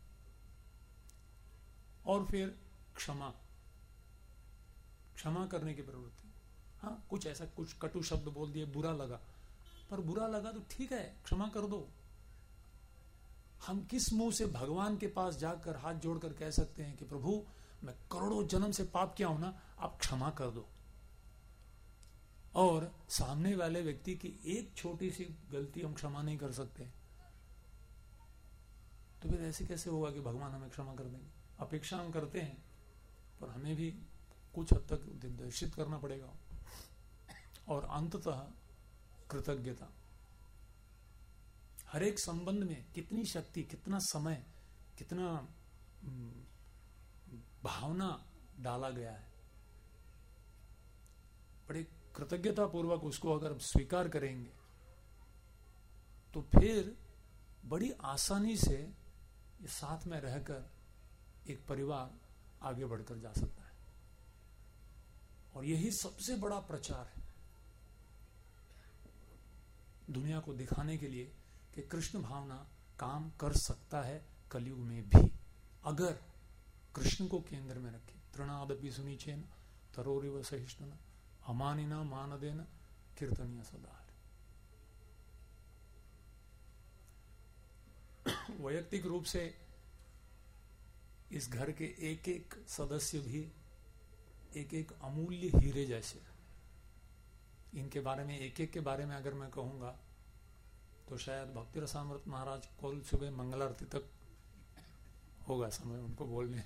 और फिर क्षमा, क्षमा करने की प्रवृत्ति। हाँ, कुछ ऐसा कुछ कटु शब्द बोल दिए, बुरा लगा, पर बुरा लगा तो ठीक है, क्षमा कर दो। हम किस मुंह से भगवान के पास जाकर हाथ जोड़कर कह सकते हैं कि प्रभु मैं करोड़ों जन्म से पाप किया हूं ना, आप क्षमा कर दो। और सामने वाले व्यक्ति की एक छोटी सी गलती हम क्षमा नहीं कर सकते, तो फिर ऐसे कैसे होगा कि भगवान हमें क्षमा कर देंगे? अपेक्षा हम करते हैं, पर हमें भी कुछ हद तक निर्देशित करना पड़ेगा। और अंततः कृतज्ञता। हर एक संबंध में कितनी शक्ति, कितना समय, कितना भावना डाला गया है। बड़े कृतज्ञता पूर्वक उसको अगर स्वीकार करेंगे तो फिर बड़ी आसानी से ये साथ में रहकर एक परिवार आगे बढ़कर जा सकता है। और यही सबसे बड़ा प्रचार है दुनिया को दिखाने के लिए कि कृष्ण भावना काम कर सकता है कलयुग में भी, अगर कृष्ण को केंद्र में रखे। तृणादपि सुनीचेन तरोरिव सहिष्णुन अमानिना मानदेन कीर्तनीय सदा। वैयक्तिक रूप से इस घर के एक एक सदस्य भी एक एक अमूल्य हीरे जैसे। इनके बारे में, एक एक के बारे में अगर मैं कहूंगा तो शायद भक्ति रसामृत महाराज कल सुबह मंगल आरती तक होगा समय उनको बोलने।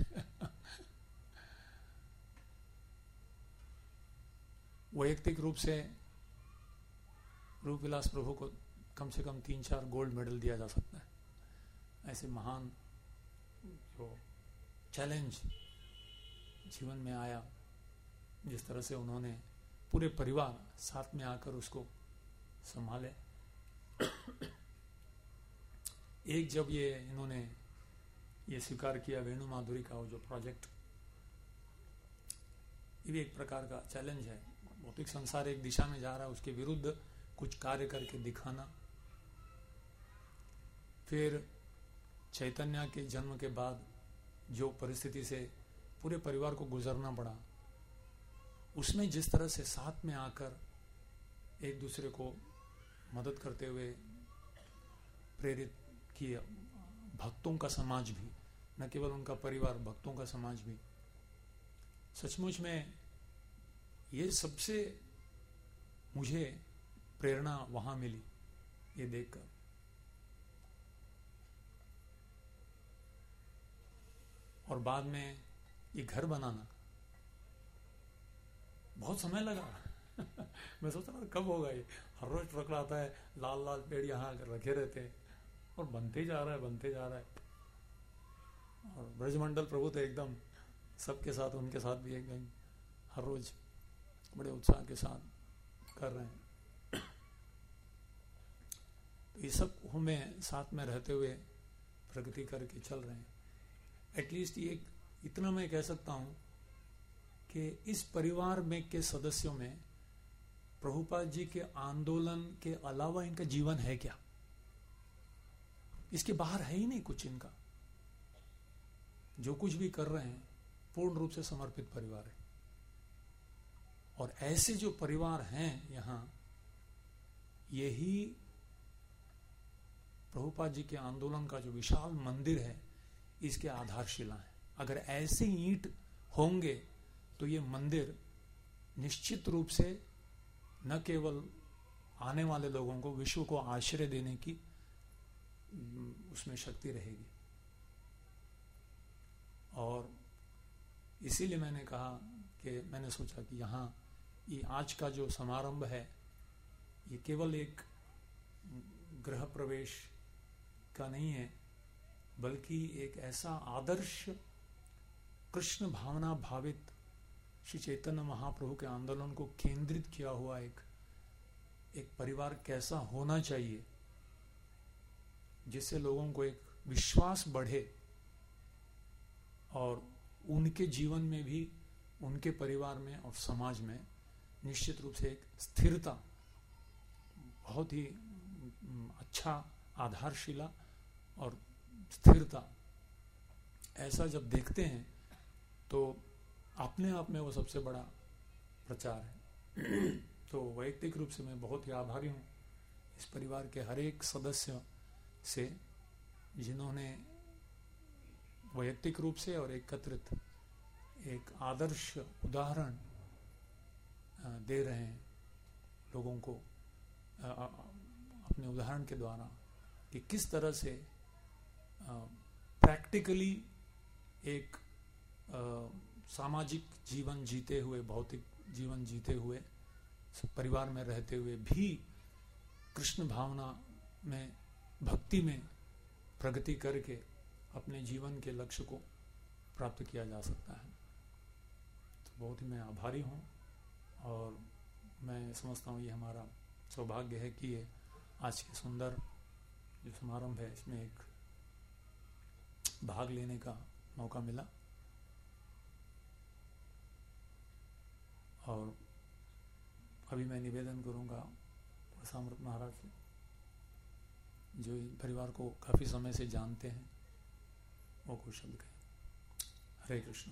वैयक्तिक रूप से रूप विलास प्रभु को कम से कम तीन चार गोल्ड मेडल दिया जा सकता है। ऐसे महान जो चैलेंज जीवन में आया, जिस तरह से उन्होंने पूरे परिवार साथ में आकर उसको संभाले। एक जब ये इन्होंने ये स्वीकार किया वेणु माधुरी का वो जो प्रोजेक्ट, ये भी एक प्रकार का चैलेंज है। भौतिक संसार एक दिशा में जा रहा है, उसके विरुद्ध कुछ कार्य करके दिखाना। फिर चैतन्य के जन्म के बाद जो परिस्थिति से पूरे परिवार को गुजरना पड़ा, उसमें जिस तरह से साथ में आकर एक दूसरे को मदद करते हुए प्रेरित किया। भक्तों का समाज भी, न केवल उनका परिवार, भक्तों का समाज भी। सचमुच में ये सबसे मुझे प्रेरणा वहां मिली ये देखकर। और बाद में ये घर बनाना बहुत समय लगा। मैं सोच रहा था कब होगा ये। हर रोज ट्रक आता है, लाल लाल पेड़ यहाँ रखे रहते हैं और बनते जा रहा है बनते जा रहा है। और ब्रजमंडल प्रभु तो एकदम सबके साथ, उनके साथ भी एकदम हर रोज बड़े उत्साह के साथ कर रहे हैं। तो ये सब हमें साथ में रहते हुए प्रगति करके चल रहे हैं। एटलीस्ट ये इतना मैं कह सकता हूं कि इस परिवार में के सदस्यों में प्रभुपाद जी के आंदोलन के अलावा इनका जीवन है क्या? इसके बाहर है ही नहीं कुछ इनका। जो कुछ भी कर रहे हैं पूर्ण रूप से समर्पित परिवार है। और ऐसे जो परिवार हैं यहां, यही प्रभुपाद जी के आंदोलन का जो विशाल मंदिर है, इसके आधारशिला है। अगर ऐसे ईंट होंगे तो ये मंदिर निश्चित रूप से न केवल आने वाले लोगों को, विश्व को आश्रय देने की उसमें शक्ति रहेगी। और इसीलिए मैंने कहा कि मैंने सोचा कि यहाँ ये आज का जो समारंभ है, ये केवल एक गृह प्रवेश का नहीं है, बल्कि एक ऐसा आदर्श कृष्ण भावना भावित श्री चैतन्य महाप्रभु के आंदोलन को केंद्रित किया हुआ एक एक परिवार कैसा होना चाहिए, जिससे लोगों को एक विश्वास बढ़े और उनके जीवन में भी, उनके परिवार में और समाज में निश्चित रूप से एक स्थिरता, बहुत ही अच्छा आधारशिला और स्थिरता, ऐसा जब देखते हैं तो अपने आप में वो सबसे बड़ा प्रचार है। तो वैयक्तिक रूप से मैं बहुत ही आभारी हूँ इस परिवार के हर एक सदस्य से, जिन्होंने वैयक्तिक रूप से और एकत्रित एक आदर्श उदाहरण दे रहे हैं लोगों को अपने उदाहरण के द्वारा, कि किस तरह से प्रैक्टिकली एक सामाजिक जीवन जीते हुए, भौतिक जीवन जीते हुए, परिवार में रहते हुए भी कृष्ण भावना में, भक्ति में प्रगति करके अपने जीवन के लक्ष्य को प्राप्त किया जा सकता है। तो बहुत ही मैं आभारी हूँ और मैं समझता हूँ ये हमारा सौभाग्य है कि ये आज के सुंदर जो समारंभ है इसमें एक भाग लेने का मौका मिला। और अभी मैं निवेदन करूंगा सामर्थ महाराज से, जो इन परिवार को काफी समय से जानते हैं, वो कुछ शब्द कहें। हरे कृष्ण।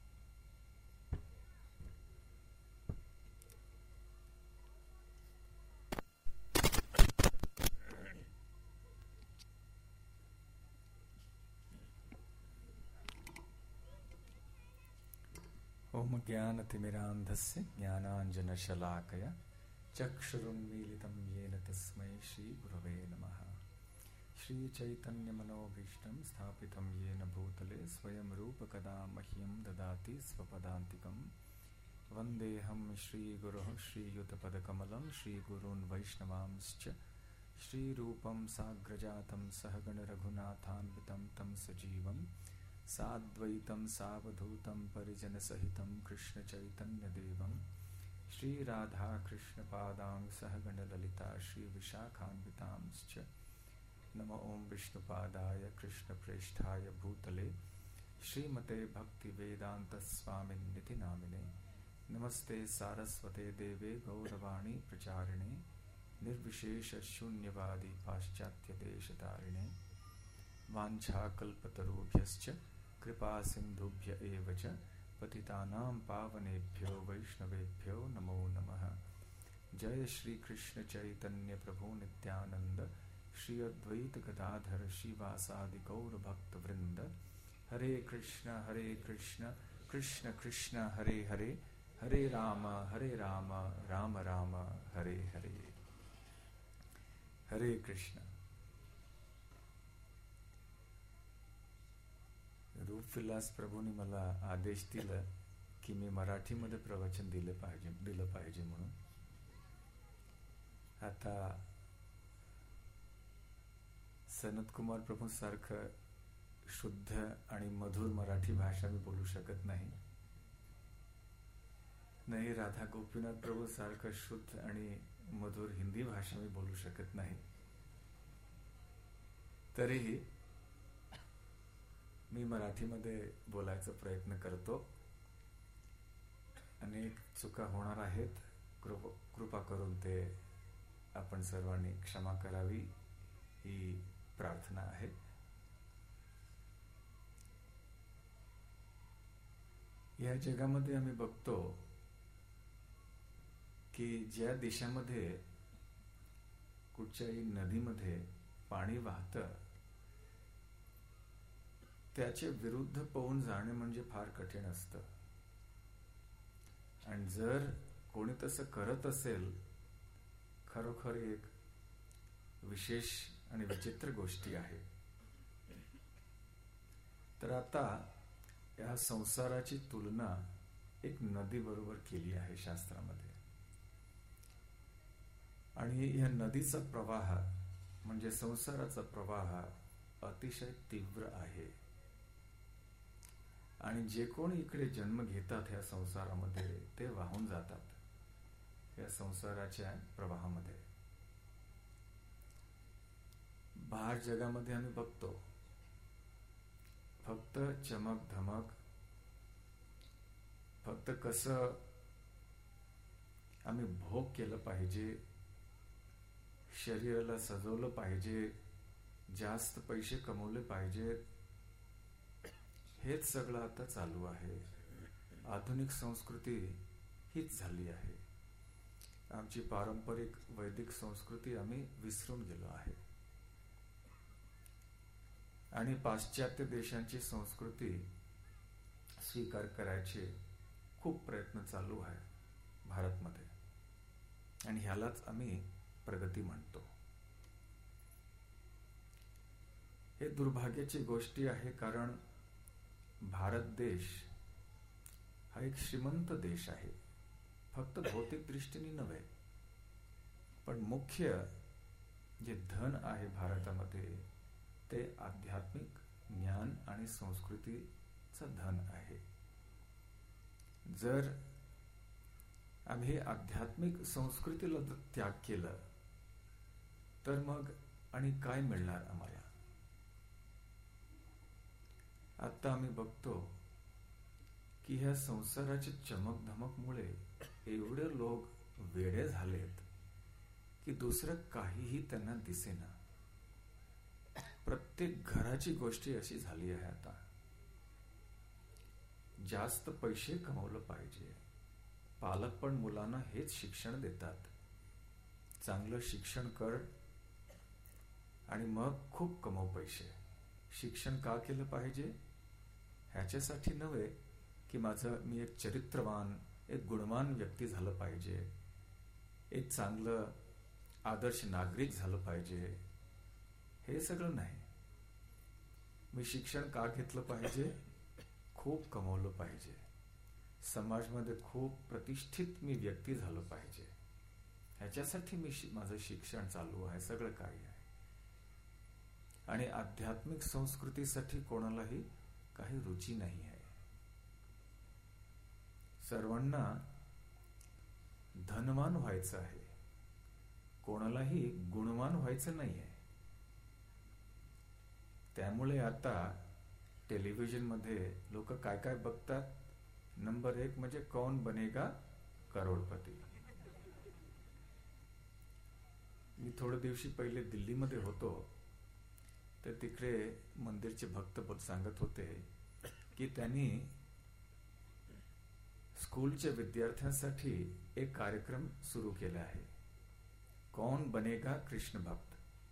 ओम ज्ञानतिमिरान्धस्य ज्ञानाञ्जनशलाकया चक्षुरुन्मीलितं येन तस्मै श्रीगुरवे नमः। श्रीचैतन्यमनोभीष्टं स्थापितं येन भूतले स्वयं रूपकदा मह्यं ददाति स्वपदान्तिकं। वन्देऽहं श्रीगुरुः श्रीयुतपदकमलं श्रीगुरून् वैष्णवांश्च श्रीरूपं साग्रजातं सहगणरघुनाथान्वितं तं सजीवं साद्वैतं सावधूतं परिजनसहितं कृष्णचैतन्यदेवं श्रीराधाकृष्णपादां सहगणललिता श्रीविशाखान्वितांश्च। नमो ओं विष्णुपादाय कृष्णप्रेष्ठाय भूतले श्रीमते भक्तिवेदान्तस्वामिन्निति नामिने। नमस्ते सारस्वते देवे गौरवाणी प्रचारिणे निर्विशेषशून्यवादी पाश्चात्यदेशतारिणे। वाञ्छाकल्पतरुभ्यश्च कृपा सिन्धुभ्य एव च पतितानां पावनेभ्यो वैष्णवेभ्यो नमो नमः। जय श्री कृष्ण चैतन्य प्रभु नित्यानंद श्री अद्वैत गदाधर श्रीवासादि गौर भक्त वृंद। हरे कृष्ण हरे कृष्ण कृष्ण कृष्ण हरे हरे, हरे राम हरे राम राम राम हरे हरे। हरे कृष्ण। रूपविलास प्रभूंनी मला आदेश दिला की मी मराठीमध्ये प्रवचन दिले पाहिजे दिलं पाहिजे म्हणून। आता सनत कुमार प्रभू सारखं शुद्ध आणि मधुर मराठी भाषा मी बोलू शकत नाही, नाही राधा गोपीनाथ प्रभू सारखं शुद्ध आणि मधुर हिंदी भाषा मी बोलू शकत नाही। तरीही मी मराठीमध्ये बोलायचा प्रयत्न करतो। अनेक चुका होणार आहेत, कृपा करून ते आपण सर्वांनी क्षमा करावी ही प्रार्थना आहे। या जगामध्ये आम्ही बघतो की ज्या देशामध्ये कुठच्याही नदीमध्ये पाणी वाहतं त्याचे विरुद्ध पळून जाणे म्हणजे फार कठीण असतं। आणि जर कोणी तसं करत असेल, खरोखर एक विशेष आणि विचित्र गोष्टी आहे। तर आता या संसाराची तुलना एक नदी बरोबर केली आहे शास्त्रामध्ये, आणि या नदीचा प्रवाह म्हणजे संसाराचा प्रवाह अतिशय तीव्र आहे। आणि जे कोणी इकडे जन्म घेतात या संसारामध्ये ते वाहून जातात या संसाराच्या प्रवाहामध्ये। बाहेर जगामध्ये आम्ही बघतो फक्त चमक धमक, फक्त कसं आम्ही भोग केलं पाहिजे, शरीराला सजवलं पाहिजे, जास्त पैसे कमवले पाहिजेत, हेच सगळं आता चालू आहे. आधुनिक संस्कृती हीच झाली आहे. आमची पारंपरिक वैदिक संस्कृती आम्ही विसरून गेलो आहे आणि पाश्चात्य देशांची संस्कृती स्वीकार करायचे खूप प्रयत्न चालू आहे भारतमध्ये, आणि ह्यालाच आम्ही प्रगती म्हणतो. हे दुर्भाग्याची गोष्टी आहे, कारण भारत देश हा एक श्रीमंत देश आहे, फक्त भौतिक दृष्टीने नव्हे, पण मुख्य जे धन आहे भारतामध्ये ते आध्यात्मिक ज्ञान आणि संस्कृतीचं धन आहे. जर आम्ही आध्यात्मिक संस्कृतीला त्याग केला तर मग आणि काय मिळणार आम्हाला? आता आम्ही बघतो की ह्या संसाराच्या चमक धमकमुळे एवढे लोक वेडे झालेत की दुसरं काहीही त्यांना दिसेना. प्रत्येक घराची गोष्टी अशी झाली आहे आता. जास्त पैसे कमवलं पाहिजे. पालक पण मुलांना हेच शिक्षण देतात, चांगलं शिक्षण कर आणि मग खूप कमव पैसे. शिक्षण का केलं पाहिजे? ह्याच्यासाठी नव्हे की माझं मी एक चरित्रवान, एक गुणवान व्यक्ती झालं पाहिजे, एक चांगलं आदर्श नागरिक झालं पाहिजे, हे सगळं नाही. मी शिक्षण का घेतलं पाहिजे? खूप कमवलं पाहिजे, समाजामध्ये खूप प्रतिष्ठित मी व्यक्ती झालं पाहिजे, ह्याच्यासाठी मी माझं शिक्षण चालू आहे, सगळं काही आहे. आणि आध्यात्मिक संस्कृतीसाठी कोणालाही काही रुची नाही आहे. सर्वांना धनवान व्हायचं आहे, कोणालाही गुणवान व्हायचं नाही आहे. त्यामुळे आता टेलिव्हिजन मध्ये लोक काय काय बघतात? नंबर एक म्हणजे कौन बनेगा करोडपती. मी थोडे दिवशी पहिले दिल्लीमध्ये होतो, तर तिकडे मंदिरचे भक्त सांगत होते की त्यांनी स्कूलच्या विद्यार्थ्यांसाठी एक कार्यक्रम सुरू केला आहे, कौन बनेगा कृष्ण भक्त.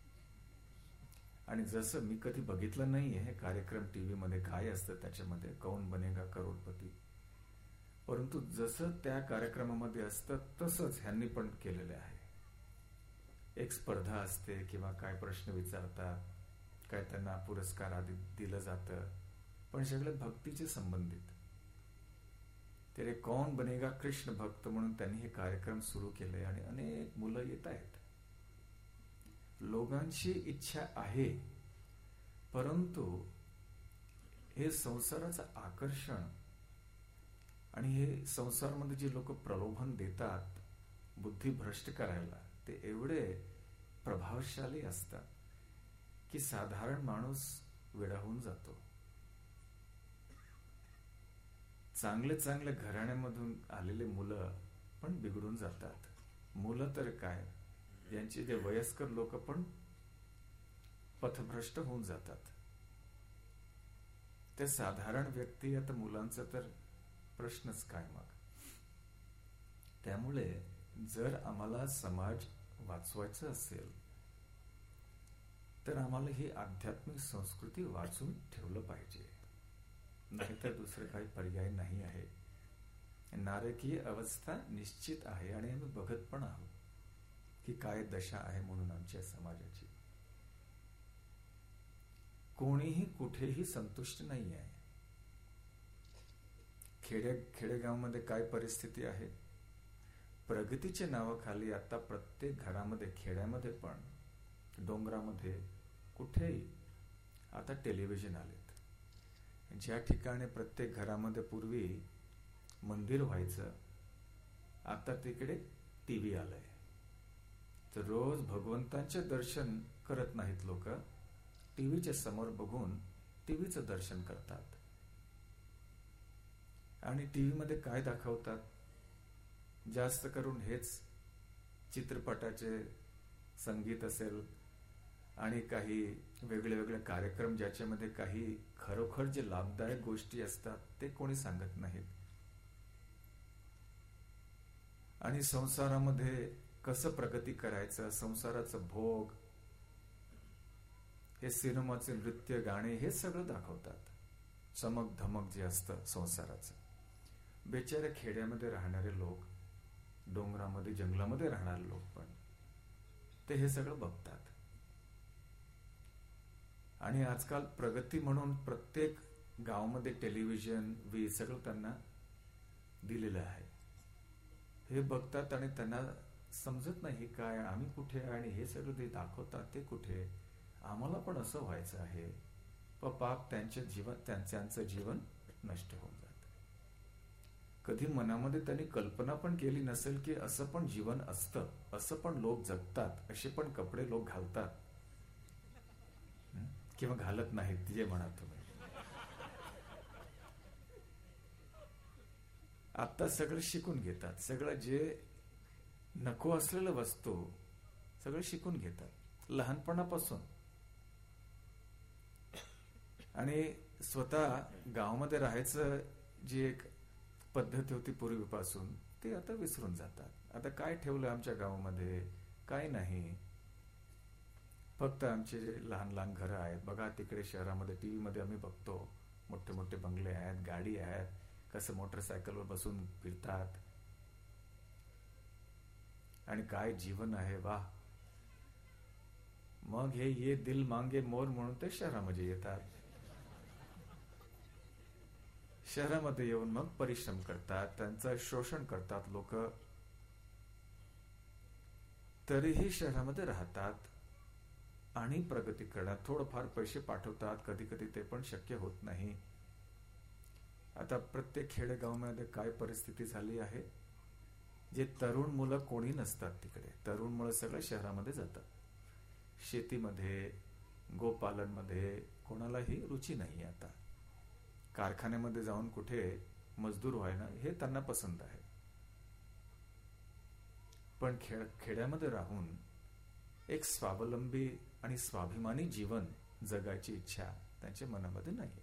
आणि जसं मी कधी बघितलं नाहीये हे कार्यक्रम टीव्ही मध्ये काय असतं त्याच्यामध्ये कौन बनेगा करोडपती, परंतु जसं त्या कार्यक्रमामध्ये असतं तसंच ह्यांनी पण केलेलं आहे. एक स्पर्धा असते किंवा काय प्रश्न विचारतात, काय त्यांना पुरस्कार आधी दिलं जातं, पण सगळे भक्तीचे संबंधित. ते कौन बनेगा कृष्ण भक्त म्हणून त्यांनी हे कार्यक्रम सुरू केले आणि अनेक मुलं येत आहेत. लोकांची इच्छा आहे, परंतु हे संसाराचं आकर्षण आणि हे संसारामध्ये जे लोक प्रलोभन देतात बुद्धी भ्रष्ट करायला, ते एवढे प्रभावशाली असतात की साधारण माणूस वेडा होऊन जातो. चांगले चांगले घराण्यामधून आलेले मुलं पण बिघडून जातात. मुलं तर काय, यांचे जे वयस्कर लोक पण पथभ्रष्ट होऊन जातात. ते साधारण व्यक्ती, आता मुलांचा तर प्रश्नच काय मग. त्यामुळे जर आम्हाला समाज वाचवायचा असेल तर आम्हाला ही आध्यात्मिक संस्कृती वाचून ठेवलं पाहिजे, नाहीतर दुसरं काही पर्याय नाही आहे. नारकीय अवस्था निश्चित आहे आणि आम्ही बघत पण आहोत की काय दशा आहे म्हणून आमच्या समाजाची. कोणीही कुठेही संतुष्ट नाही आहे. खेडे खेडेगावमध्ये काय परिस्थिती आहे? प्रगतीच्या नावाखाली आता प्रत्येक घरामध्ये, खेड्यामध्ये पण, डोंगरामध्ये, कुठेही आता टेलिव्हिजन आलेत. ज्या ठिकाणी प्रत्येक घरामध्ये पूर्वी मंदिर व्हायचं, आता तिकडे टीव्ही आलंय. तर रोज भगवंतांचे दर्शन करत नाहीत लोक, टीव्हीच्या समोर बघून टीव्हीचं दर्शन करतात. आणि टीव्ही मध्ये काय दाखवतात? जास्त करून हेच चित्रपटाचे संगीत असेल आणि काही वेगळे वेगळे कार्यक्रम ज्याच्यामध्ये काही खरोखर जे लाभदायक गोष्टी असतात ते कोणी सांगत नाहीत. आणि संसारामध्ये कसं प्रगती करायचं, संसाराचं भोग, हे सिनेमाचे नृत्य, गाणे, हे सगळं दाखवतात. चमक धमक जे असतं संसाराचं. बेचारे खेड्यामध्ये राहणारे लोक, डोंगरामध्ये जंगलामध्ये राहणारे लोक पण ते हे सगळं बघतात. आणि आजकाल प्रगती म्हणून प्रत्येक गावामध्ये टेलिव्हिजन, वीज सगळं त्यांना दिलेलं आहे. हे बघतात आणि त्यांना समजत नाही काय, आम्ही कुठे आहे आणि हे सगळं ते दाखवतात ते कुठे. आम्हाला पण असं व्हायचं आहे. पण पाप त्यांचे जीवन, त्यांचं जीवन नष्ट होऊन जातं. कधी मनामध्ये त्यांनी कल्पना पण केली नसेल की असं पण जीवन असतं, असं पण लोक जगतात, असे पण कपडे लोक घालतात किंवा घालत नाहीत, जे म्हणा तुम्ही. आता सगळं शिकून घेतात. सगळं जे नको असलेलं वस्तू सगळं शिकून घेतात लहानपणापासून. आणि स्वतः गावामध्ये राहायचं जी एक पद्धती होती पूर्वीपासून, ते आता विसरून जातात. आता काय ठेवलं आमच्या गावामध्ये? काय नाही. फक्त आमचे लहान लहान घरं आहेत. बघा तिकडे शहरामध्ये टीव्ही मध्ये आम्ही बघतो, मोठे मोठे बंगले आहेत, गाडी आहेत, कसं मोटरसायकलवर बसून फिरतात. आणि काय जीवन आहे, वाह. मग हे ये दिल मांगे मोर म्हणून ते शहरामध्ये येतात. शहरामध्ये येऊन मग परिश्रम करतात, त्यांचं शोषण करतात लोक. तरीही शहरामध्ये राहतात आणि प्रगती करतात. थोडंफार पैसे पाठवतात, कधी कधी ते पण शक्य होत नाही. आता प्रत्येक खेडेगावामध्ये काय परिस्थिती झाली आहे, जे तरुण मुलं कोणी नसतात तिकडे, तरुण मुलं सगळं शहरामध्ये जातात. शेतीमध्ये, गोपालनमध्ये कोणालाही रुची नाही. आता कारखान्यामध्ये जाऊन कुठे मजदूर व्हायला हे त्यांना पसंत आहे. पण खेड खेड्यामध्ये राहून एक स्वावलंबी आणि स्वाभिमानी जीवन जगायची इच्छा त्यांच्या मनामध्ये नाही.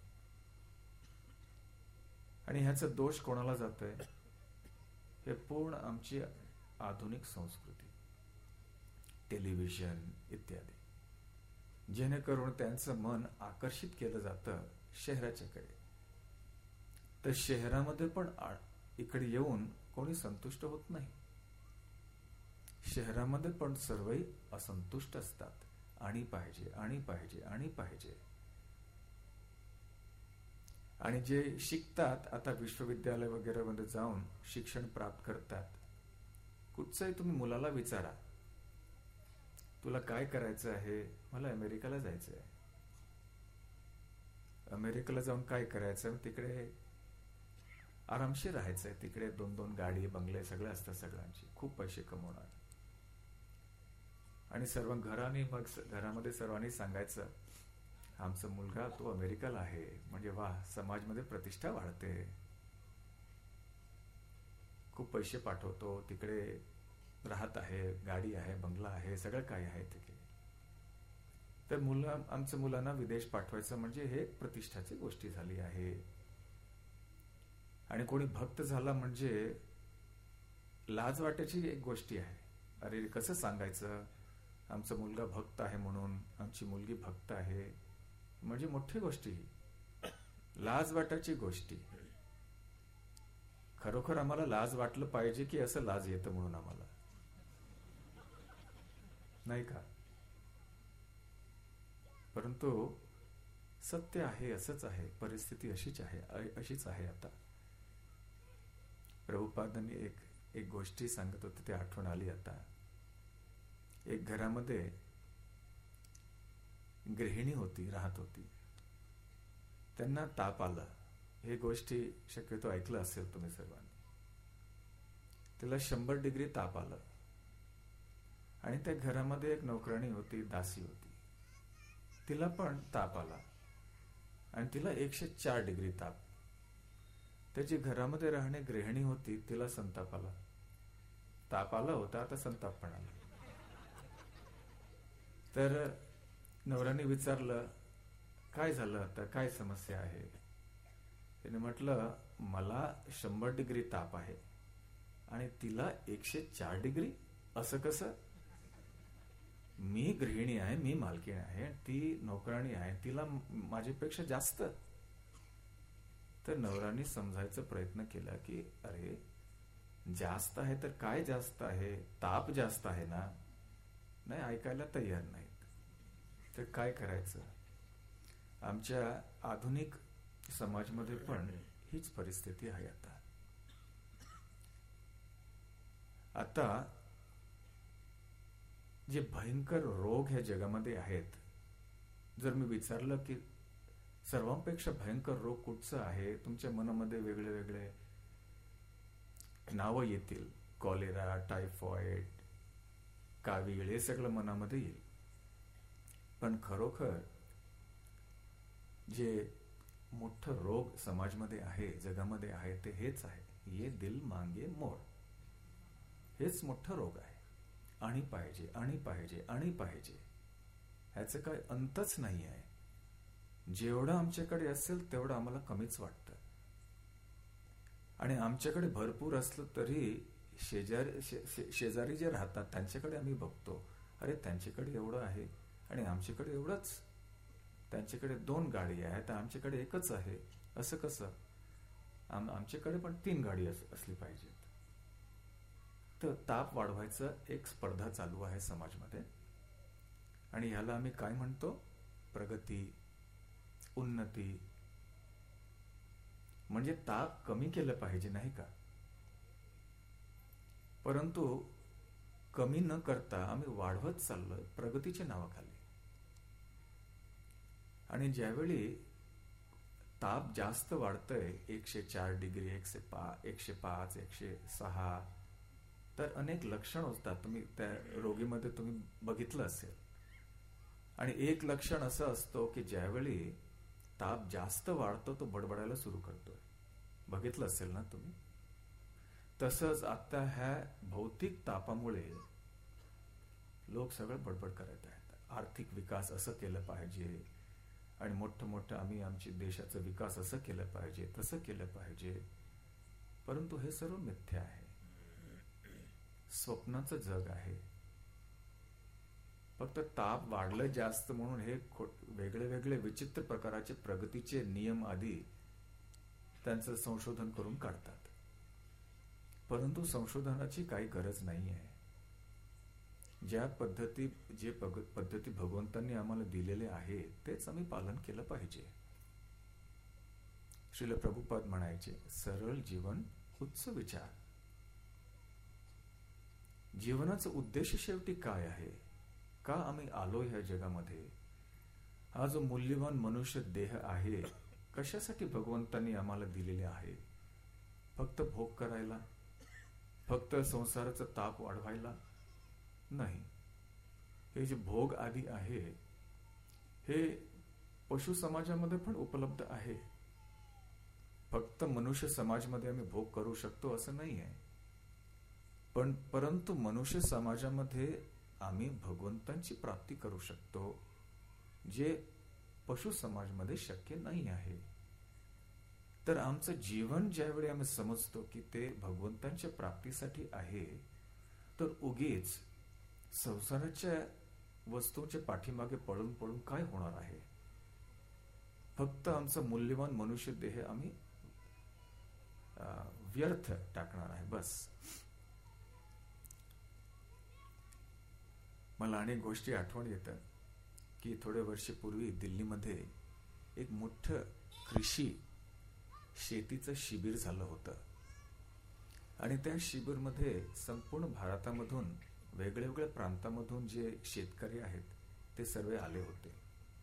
आणि ह्याचा दोष कोणाला जातोय? हे पूर्ण आमची आधुनिक संस्कृती, टेलिव्हिजन इत्यादी, जेणेकरून त्यांचं मन आकर्षित केलं जातं शहराच्याकडे. तर शहरामध्ये पण इकडे येऊन कोणी संतुष्ट होत नाही. शहरामध्ये पण सर्वही असंतुष्ट असतात. आणि पाहिजे, आणि पाहिजे, आणि पाहिजे. आणि जे शिकतात, आता विश्वविद्यालय वगैरे मध्ये जाऊन शिक्षण प्राप्त करतात, कुठचंही तुम्ही मुलाला विचारा, तुला काय करायचं आहे? मला अमेरिकेला जायचं आहे. अमेरिकेला जाऊन काय करायचं? तिकडे आरामशीर राहायचंय. तिकडे दोन दोन गाडी, बंगले सगळे असतात सगळ्यांची, खूप पैसे कमवणार. आणि सर्व घराने मग घरामध्ये सर्वांनी सांगायचं, आमचा मुलगा तो अमेरिकेला आहे, म्हणजे वा, समाजमध्ये प्रतिष्ठा वाढते, खूप पैसे पाठवतो, तिकडे राहत आहे, गाडी आहे, बंगला आहे, सगळं काही आहे तिकडे. तर मुलं, आमच्या मुलांना विदेश पाठवायचं म्हणजे हे प्रतिष्ठाची गोष्टी झाली आहे. आणि कोणी भक्त झाला म्हणजे लाज वाटायची एक गोष्टी आहे. अरे कसं सांगायचं, आमचा मुलगा भक्त आहे म्हणून, आमची मुलगी भक्त आहे, म्हणजे मोठी गोष्टी, लाज वाटायची गोष्टी. खरोखर आम्हाला लाज वाटलं पाहिजे की असं लाज येतं म्हणून आम्हाला, नाही का? परंतु सत्य आहे, असंच आहे, परिस्थिती अशीच आहे, अशीच आहे. आता प्रभुपादांनी एक एक गोष्टी सांगत होते, ते आठवण आली आता. एक घरामध्ये गृहिणी होती, राहत होती. त्यांना ताप आला. हे गोष्टी शक्यतो ऐकलं असेल तुम्ही सर्वांनी. तिला शंभर डिग्री ताप आला. आणि त्या घरामध्ये एक नोकराणी होती, दासी होती. तिला पण ताप आला आणि तिला एकशे चार डिग्री ताप. त्याची घरामध्ये राहणे गृहिणी होती, तिला संताप आला. ताप आला होता, आता संताप पण आला. तर नवऱ्याने विचारलं, काय झालं आता, काय समस्या आहे? तिने म्हटलं, मला शंभर डिग्री ताप आहे आणि तिला एकशे चार डिग्री, असं कसं? मी गृहिणी आहे, मी मालकीण आहे, ती नोकराणी आहे, तिला माझ्यापेक्षा जास्त. तर नवऱ्याने समजायचा प्रयत्न केला की अरे जास्त आहे तर काय जास्त आहे, ताप जास्त आहे ना. नाही, ऐकायला तयार नाहीत. तर काय करायचं? आमच्या आधुनिक समाजमध्ये पण हीच परिस्थिती आहे. आता आता जे भयंकर रोग ह्या जगामध्ये आहेत, जर मी विचारलं की सर्वांपेक्षा भयंकर रोग कुठचा आहे, तुमच्या मनामध्ये वेगळे वेगळे नावं येतील. कॉलेरा, टायफॉइड, कावीळ, हे सगळं मनामध्ये येईल. पण खरोखर जे मोठं रोग समाजमध्ये आहे, जगामध्ये आहे, ते हेच आहे. ये दिल मांगे मोर. हेच मोठं रोग आहे. आणि पाहिजे, आणि पाहिजे, आणि पाहिजे. ह्याचं काय अंतच नाही आहे. जेवढं आमच्याकडे असेल तेवढं आम्हाला कमीच वाटतं. आणि आमच्याकडे भरपूर असलं तरी शेजारी शे, शेजारी जे राहतात त्यांच्याकडे आम्ही बघतो, अरे त्यांच्याकडे एवढं आहे आणि आमच्याकडे एवढंच. त्यांच्याकडे दोन गाडी आहे तर आमच्याकडे एकच आहे, असं कसं? आम आमच्याकडे पण तीन गाडी अस, असली पाहिजेत. तर ताप वाढवायचं एक स्पर्धा चालू आहे समाजमध्ये. आणि ह्याला आम्ही काय म्हणतो? प्रगती, उन्नती. म्हणजे ताप कमी केलं पाहिजे, नाही का? परंतु कमी न करता आम्ही वाढवत चाललोय प्रगतीच्या नावाखाली. आणि ज्यावेळी ताप जास्त वाढतंय, एकशे चार डिग्री, एकशे पा एकशे पाच एकशे सहा, तर अनेक लक्षण असतात. तुम्ही त्या रोगीमध्ये तुम्ही बघितलं असेल. आणि एक लक्षण असं असतो की ज्यावेळी ताप जास्त वाढतो तो बडबडायला सुरू करतोय. बघितलं असेल ना तुम्ही? तसंच आता ह्या भौतिक तापामुळे लोक सगळं बडबड करत आहेत. आर्थिक विकास असं केलं पाहिजे आणि मोठं मोठं आम्ही आमच्या देशाचा विकास असं केलं पाहिजे, तसं केलं पाहिजे. परंतु हे सर्व मिथ्या आहे. स्वप्नाचं जग आहे. फक्त ताप वाढलं जास्त म्हणून हे वेगळे वेगळे विचित्र प्रकारचे प्रगतीचे नियम आधी त्यांचं संशोधन करून काढतात. परंतु संशोधनाची काही गरज नाही आहे. ज्या पद्धती जे पद्धती भगवंतांनी आम्हाला दिलेले आहे तेच आम्ही पालन केलं पाहिजे. श्रील प्रभुपाद म्हणायचे, सरळ जीवन उच्च विचार. जीवनाचा उद्देश शेवटी काय आहे? का आम्ही आलो ह्या जगामध्ये? हा जो मूल्यवान मनुष्य देह आहे, कशासाठी भगवंतांनी आम्हाला दिलेले आहे? फक्त भोग करायला? फक्त संसाराचा ताप वाढवायला? नाही. हे जे भोग आदी आहे हे पशु समाजामध्ये पण उपलब्ध आहे. फक्त मनुष्य समाजामध्ये आम्ही भोग करू शकतो असं नाही आहे. पण परंतु मनुष्य समाजामध्ये आम्ही भगवंतांची प्राप्ती करू शकतो, जे पशु समाजमध्ये शक्य नाही आहे. तर आमचं जीवन ज्यावेळी आम्ही समजतो की ते भगवंतांच्या प्राप्तीसाठी आहे, तर उगीच संसाराच्या वस्तूंच्या पाठीमागे पळून पळून काय होणार आहे? फक्त आमचा मूल्यवान मनुष्य देह आम्ही व्यर्थ टाकणार आहे, बस. मला अनेक गोष्टी आठवण येतात की थोड्या वर्षापूर्वी दिल्लीमध्ये एक मोठं कृषी शेतीचं शिबिर झालं होतं. आणि त्या शिबिरमध्ये संपूर्ण भारतामधून वेगळ्या वेगळ्या प्रांतामधून जे शेतकरी आहेत ते सर्व आले होते.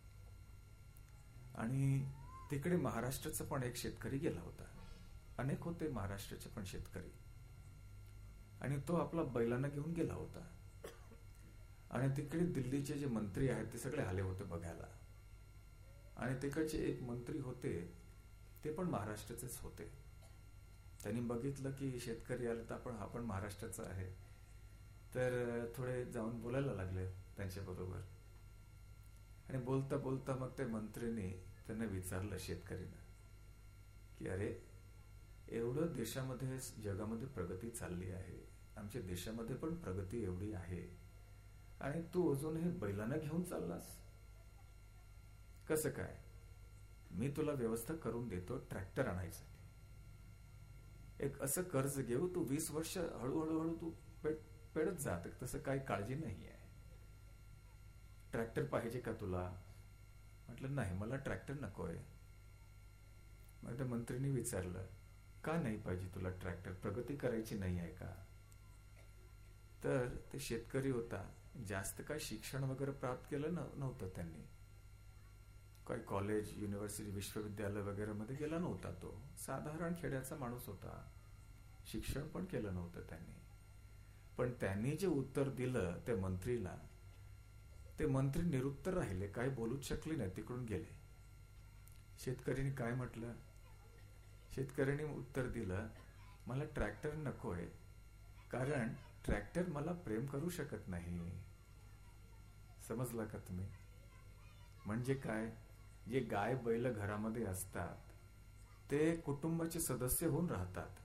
आणि तिकडे महाराष्ट्राचा पण एक शेतकरी गेला होता. अनेक होते महाराष्ट्राचे पण शेतकरी. आणि तो आपला बैलांना घेऊन गेला होता. आणि तिकडे दिल्लीचे जे मंत्री आहेत ते सगळे आले होते बघायला. आणि तिकडचे एक मंत्री होते ते पण महाराष्ट्राचेच होते. त्यांनी बघितलं की शेतकरी आले तर आपण हा पण महाराष्ट्राचा आहे, तर थोडे जाऊन बोलायला लागले त्यांच्याबरोबर. आणि बोलता बोलता मग त्या मंत्रीने त्यांना विचारलं शेतकरीनं की अरे, एवढं देशामध्ये जगामध्ये प्रगती चालली आहे, आमच्या देशामध्ये पण प्रगती एवढी आहे, आणि तू अजून हे बैलांना घेऊन चाललास कसं काय? मी तुला व्यवस्था करून देतो ट्रॅक्टर आणायसाठी. एक असं कर्ज घेऊ, तू वीस वर्ष हळूहळू हळू तू पेट पेडत जात, तसं काही काळजी नाही आहे. ट्रॅक्टर पाहिजे का तुला? म्हटलं नाही, मला ट्रॅक्टर नकोय. मग त्या मंत्रीने विचारलं का नाही पाहिजे तुला ट्रॅक्टर? प्रगती करायची नाही आहे का? तर ते शेतकरी होता, जास्त काय शिक्षण वगैरे प्राप्त केलं नव्हतं त्यांनी. काही कॉलेज, युनिव्हर्सिटी, विश्वविद्यालय वगैरे मध्ये गेला नव्हता तो. साधारण खेड्याचा माणूस होता, शिक्षण पण केलं नव्हतं त्यांनी. पण त्यांनी जे उत्तर दिलं त्या मंत्रीला, ते मंत्री निरुत्तर राहिले, काही बोलूच शकले नाही, तिकडून गेले. शेतकऱ्यांनी काय म्हटलं? शेतकऱ्यांनी उत्तर दिलं, मला ट्रॅक्टर नकोय, कारण ट्रॅक्टर मला प्रेम करू शकत नाही. समजला का तुम्ही? म्हणजे काय? जे गाय बैल घरामध्ये असतात ते कुटुंबाचे सदस्य होऊन राहतात,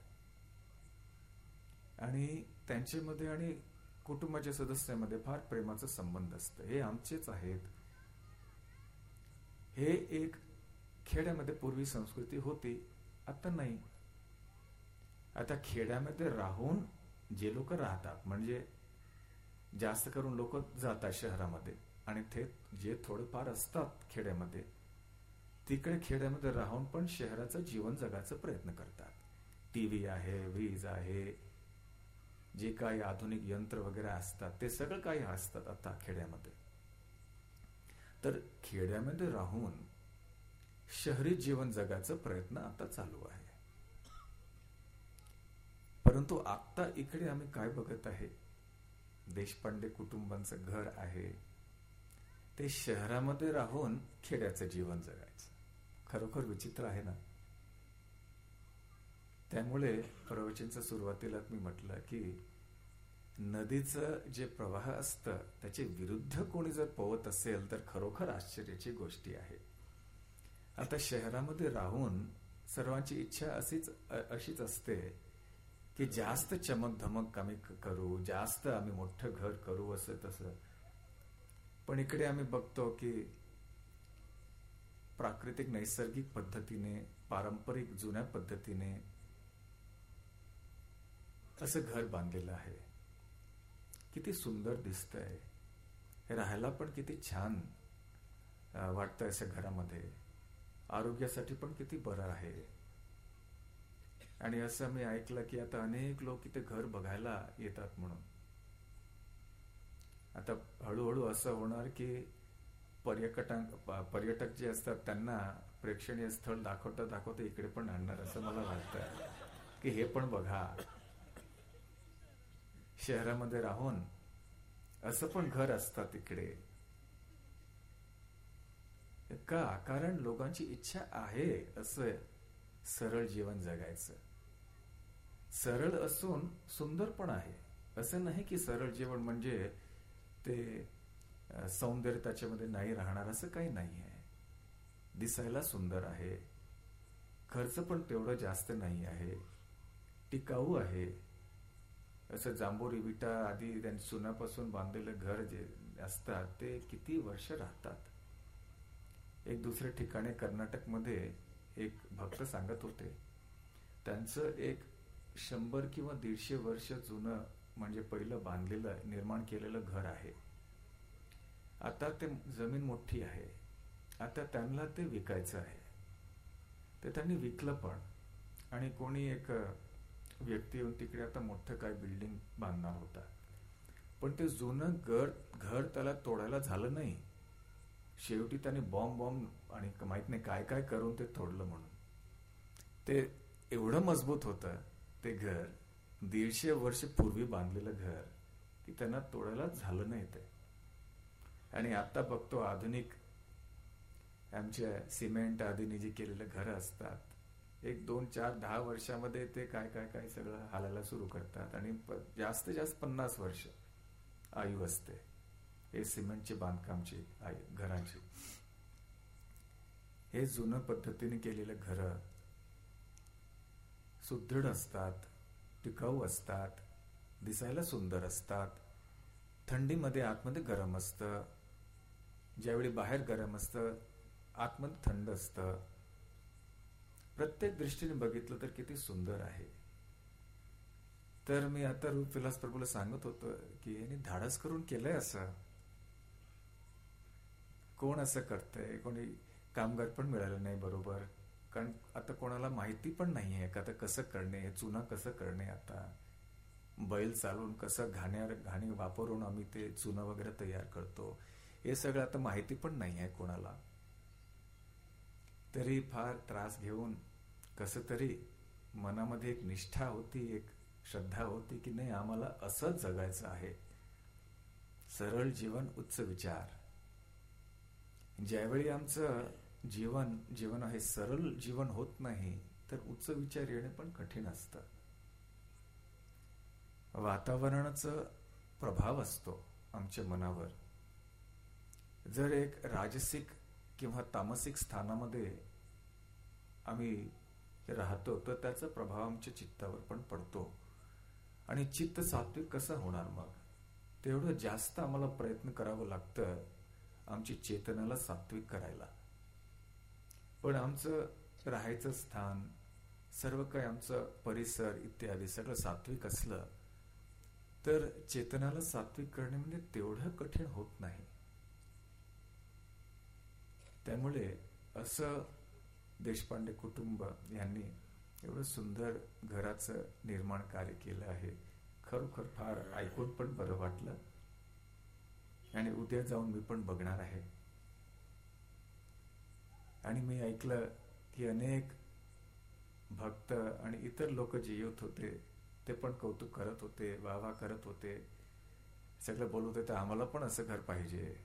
आणि त्यांच्यामध्ये आणि कुटुंबाच्या सदस्यामध्ये फार प्रेमाचा संबंध असतं. हे आमचेच आहेत. हे एक खेड्यामध्ये पूर्वी संस्कृती होती, आता नाही. आता खेड्यामध्ये राहून जे लोक राहतात, म्हणजे जास्त करून लोक जातात शहरामध्ये, आणि ते जे थोडेफार असतात खेड्यामध्ये, तिकडे खेड्यामध्ये राहून पण शहराचं जीवन जगायचा प्रयत्न करतात. टीव्ही आहे, वीज आहे, जे काही आधुनिक यंत्र वगैरे असतात ते सगळं काही असतात आता खेड्यामध्ये. तर खेड्यामध्ये राहून शहरी जीवन जगायचा प्रयत्न आता चालू आहे. परंतु आता इकडे आम्ही काय बघत आहे? देशपांडे कुटुंबांचं घर आहे, ते शहरामध्ये राहून खेड्याचं जीवन जगायचं. खरोखर विचित्र आहे ना? त्यामुळे प्रवचनच्या सुरुवातीलाच मी म्हटलं की नदीचं जे प्रवाह असतं त्याचे विरुद्ध कोणी जर पोहत असेल तर खरोखर आश्चर्याची गोष्टी आहे. आता शहरामध्ये राहून सर्वांची इच्छा अशीच अशीच असते की जास्त चमक धमक आम्ही करू, जास्त आम्ही मोठं घर करू, असं तसं. पण इकडे आम्ही बघतो की प्राकृतिक नैसर्गिक पद्धतीने, पारंपरिक जुन्या पद्धतीने असं घर बांधलेलं आहे. किती सुंदर दिसतंय, राहायला पण किती छान वाटतंय असं घरामध्ये. आरोग्यासाठी पण किती बरं आहे. आणि असं मी ऐकलं की आता अनेक लोक इथे घर बघायला येतात म्हणून. आता हळूहळू असं होणार की पर्यटकां पर्यटक जे असतात त्यांना प्रेक्षणीय स्थळ दाखवता दाखवता इकडे पण आणणार, असं मला वाटतं की हे पण बघा, शहरामध्ये राहून असं पण घर असतात इकडे. का? कारण लोकांची इच्छा आहे असं सरळ जीवन जगायचं. सरळ असून सुंदर पण आहे. असं नाही की सरळ जीवन म्हणजे ते सौंदर्य त्याच्यामध्ये नाही राहणार, असं काही नाही आहे. दिसायला सुंदर आहे, खर्च पण तेवढं जास्त नाही आहे, टिकाऊ आहे. असं जांभोरी विटा आधी त्यांनी चुनापासून बांधलेलं घर जे असतात ते किती वर्ष राहतात. एक दुसऱ्या ठिकाणी कर्नाटकमध्ये एक भक्त सांगत होते, त्यांचं एक शंभर किंवा दीडशे वर्ष जुनं म्हणजे पहिलं बांधलेलं निर्माण केलेलं घर आहे. आता ते जमीन मोठी आहे, आता त्यांना ते विकायचं आहे. ते त्यांनी विकलं पण, आणि कोणी एक व्यक्ती येऊन तिकडे आता मोठं काय बिल्डिंग बांधणार होता. पण ते जुनं घर घर त्याला तोडायला झालं नाही. शेवटी त्याने बॉम्ब बॉम्ब आणि माहित नाही काय काय करून ते तोडलं. म्हणून ते एवढं मजबूत होतं ते घर, दीडशे वर्ष पूर्वी बांधलेलं घर, की त्यांना तोडायला झालं नाही. ते आणि आता बघतो आधुनिक आमच्या सिमेंट आदीने जे केलेलं घरं असतात, एक दोन चार दहा वर्षामध्ये ते काय काय काय सगळं हालायला सुरू करतात आणि जास्त जास्त पन्नास वर्ष आयु असते हे सिमेंटचे बांधकामची आई घरांची. हे जुनं पद्धतीने केलेलं घरं सुदृढ असतात, टिकाऊ असतात, दिसायला सुंदर असतात. थंडीमध्ये आतमध्ये गरम असतं, ज्यावेळी बाहेर गरम असतं आतमध्ये थंड असतं. प्रत्येक दृष्टीने बघितलं तर किती सुंदर आहे. तर मी आता रूप विलास प्रभूला सांगत होतो की यांनी धाडस करून केलंय असं. कोण असं करतंय? कोणी कामगार पण मिळालं नाही बरोबर, कारण आता कोणाला माहिती पण नाही आहे का आता कसं करणे, हे चुना कसं करणे. आता बैल चालवून कसं घाण्यावर घाणी वापरून आम्ही ते चुना वगैरे तयार करतो, हे सगळं आता माहिती पण नाही आहे कोणाला. तरी फार त्रास घेऊन कसं तरी मनामध्ये एक निष्ठा होती, एक श्रद्धा होती की नाही आम्हाला असं जगायचं आहे. सरळ जीवन, उच्च विचार. ज्यावेळी आमचं जीवन जीवन आहे सरळ जीवन होत नाही तर उच्च विचार येणे पण कठीण असतं. वातावरणाचा प्रभाव असतो आमच्या मनावर. जर एक राजसिक किंवा तामसिक स्थानामध्ये आम्ही राहतो तर त्याचा प्रभाव आमच्या चित्तावर पण पडतो. आणि चित्त सात्विक कसं होणार मग? तेवढं जास्त आम्हाला प्रयत्न करावं लागतं आमची चेतनाला सात्विक करायला. पण आमचं राहायचं स्थान, सर्व काही आमचं परिसर इत्यादी सगळं सात्विक असलं तर चेतनाला सात्विक करणे म्हणजे तेवढं कठीण होत नाही. त्यामुळे असं देशपांडे कुटुंब यांनी एवढं सुंदर घराचं निर्माण कार्य केलं आहे. खरोखर फार ऐकून पण बरं वाटलं आणि उद्या जाऊन मी पण बघणार आहे. आणि मी ऐकलं की अनेक भक्त आणि इतर लोक जे येत होते ते पण कौतुक करत होते, वाह करत होते, सगळं बोलत होते आम्हाला पण असं घर पाहिजे.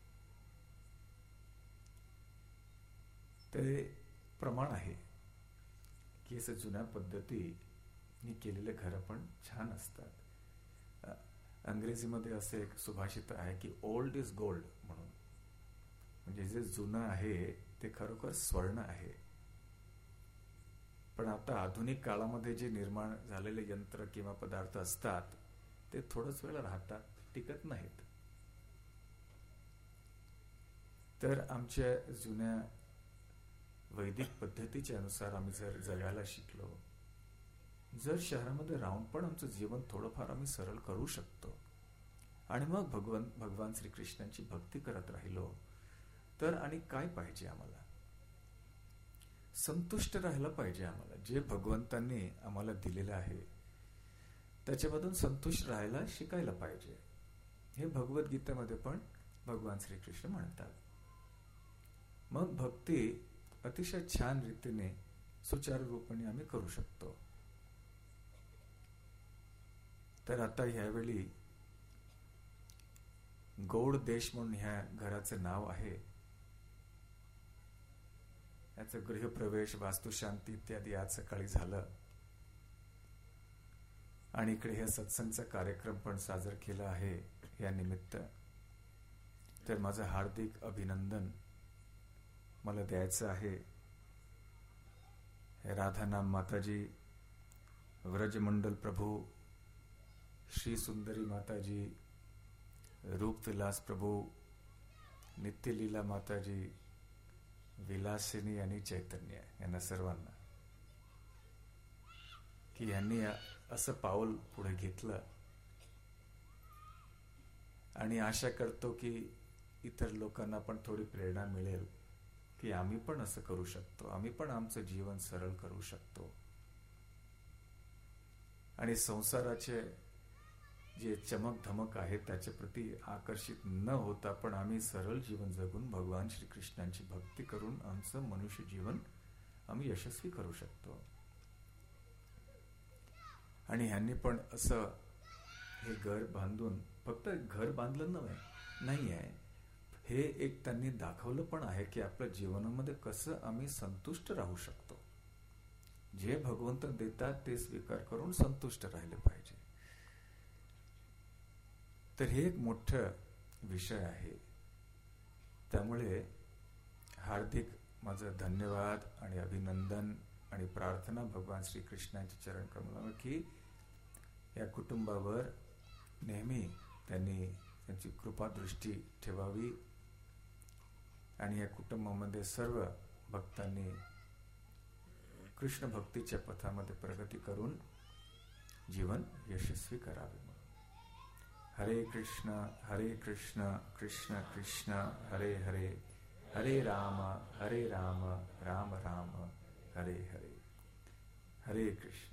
ते प्रमाण आहे की असं जुन्या पद्धतीने केलेले घर पण छान असतात. अंग्रेजीमध्ये असं एक सुभाषित आहे की ओल्ड इज गोल्ड म्हणून, म्हणजे जे जुनं आहे ते खरोखर स्वर्ण आहे. पण आता आधुनिक काळामध्ये जे निर्माण झालेले यंत्र किंवा पदार्थ असतात ते थोडंच वेळ राहतात, टिकत नाहीत. तर आमच्या जुन्या वैदिक पद्धतीच्या अनुसार आम्ही जर जगायला शिकलो, जर शहरामध्ये राहून पण आमचं जीवन थोडंफार आम्ही सरळ करू शकतो आणि मग भगवान भगवान श्रीकृष्णांची भक्ती करत राहिलो तर आणि काय पाहिजे? आम्हाला संतुष्ट राहायला पाहिजे. आम्हाला जे भगवंतांनी आम्हाला दिलेलं आहे त्याच्यामधून संतुष्ट राहायला शिकायला पाहिजे. हे भगवद्गीतेमध्ये पण भगवान श्रीकृष्ण म्हणतात. मग भक्ती अतिशय छान रीतीने सुचारू रूपाने आम्ही करू शकतो. तर आता ह्यावेळी गौड देश म्हणून ह्या घराचं नाव आहे. याचं गृहप्रवेश, वास्तुशांती इत्यादी आज सकाळी झालं आणि इकडे हे सत्संगचा कार्यक्रम पण साजरा केला आहे या निमित्त. तर माझं हार्दिक अभिनंदन मला द्यायचं आहे राधानाम माताजी, व्रजमंडल प्रभू, श्री सुंदरी माताजी, रूप विलास प्रभू, नित्यलीला माताजी, विलासिनी आणि चैतन्य यांना सर्वांना की यांनी असं पाऊल पुढे घेतलं. आणि आशा करतो की इतर लोकांना पण थोडी प्रेरणा मिळेल की आम्ही पण असं करू शकतो, आम्ही पण आमचं जीवन सरळ करू शकतो. आणि संसाराचे जे चमक धमक आहे त्याच्या प्रती आकर्षित न होता पण आम्ही सरळ जीवन जगून भगवान श्रीकृष्णांची भक्ती करून आमचं मनुष्य जीवन आम्ही यशस्वी करू शकतो. आणि ह्यांनी पण असं हे घर बांधून फक्त घर बांधलं नव्हे नाही आहे हे एक त्यांनी दाखवलं पण आहे की आपल्या जीवनामध्ये कसं आम्ही संतुष्ट राहू शकतो. जे भगवंत देतात ते स्वीकार करून संतुष्ट राहिले पाहिजे. तर हे एक मोठं विषय आहे. त्यामुळे हार्दिक माझं धन्यवाद आणि अभिनंदन आणि प्रार्थना भगवान श्रीकृष्णांच्या चरण कमलावर की या कुटुंबावर नेहमी त्यांनी त्यांची कृपादृष्टी ठेवावी आणि या कुटुंबामध्ये सर्व भक्तांनी कृष्ण भक्तीच्या पथामध्ये प्रगती करून जीवन यशस्वी करावे. हरे कृष्ण हरे कृष्ण कृष्ण कृष्ण हरे हरे हरे राम हरे राम राम राम हरे हरे. हरे कृष्ण.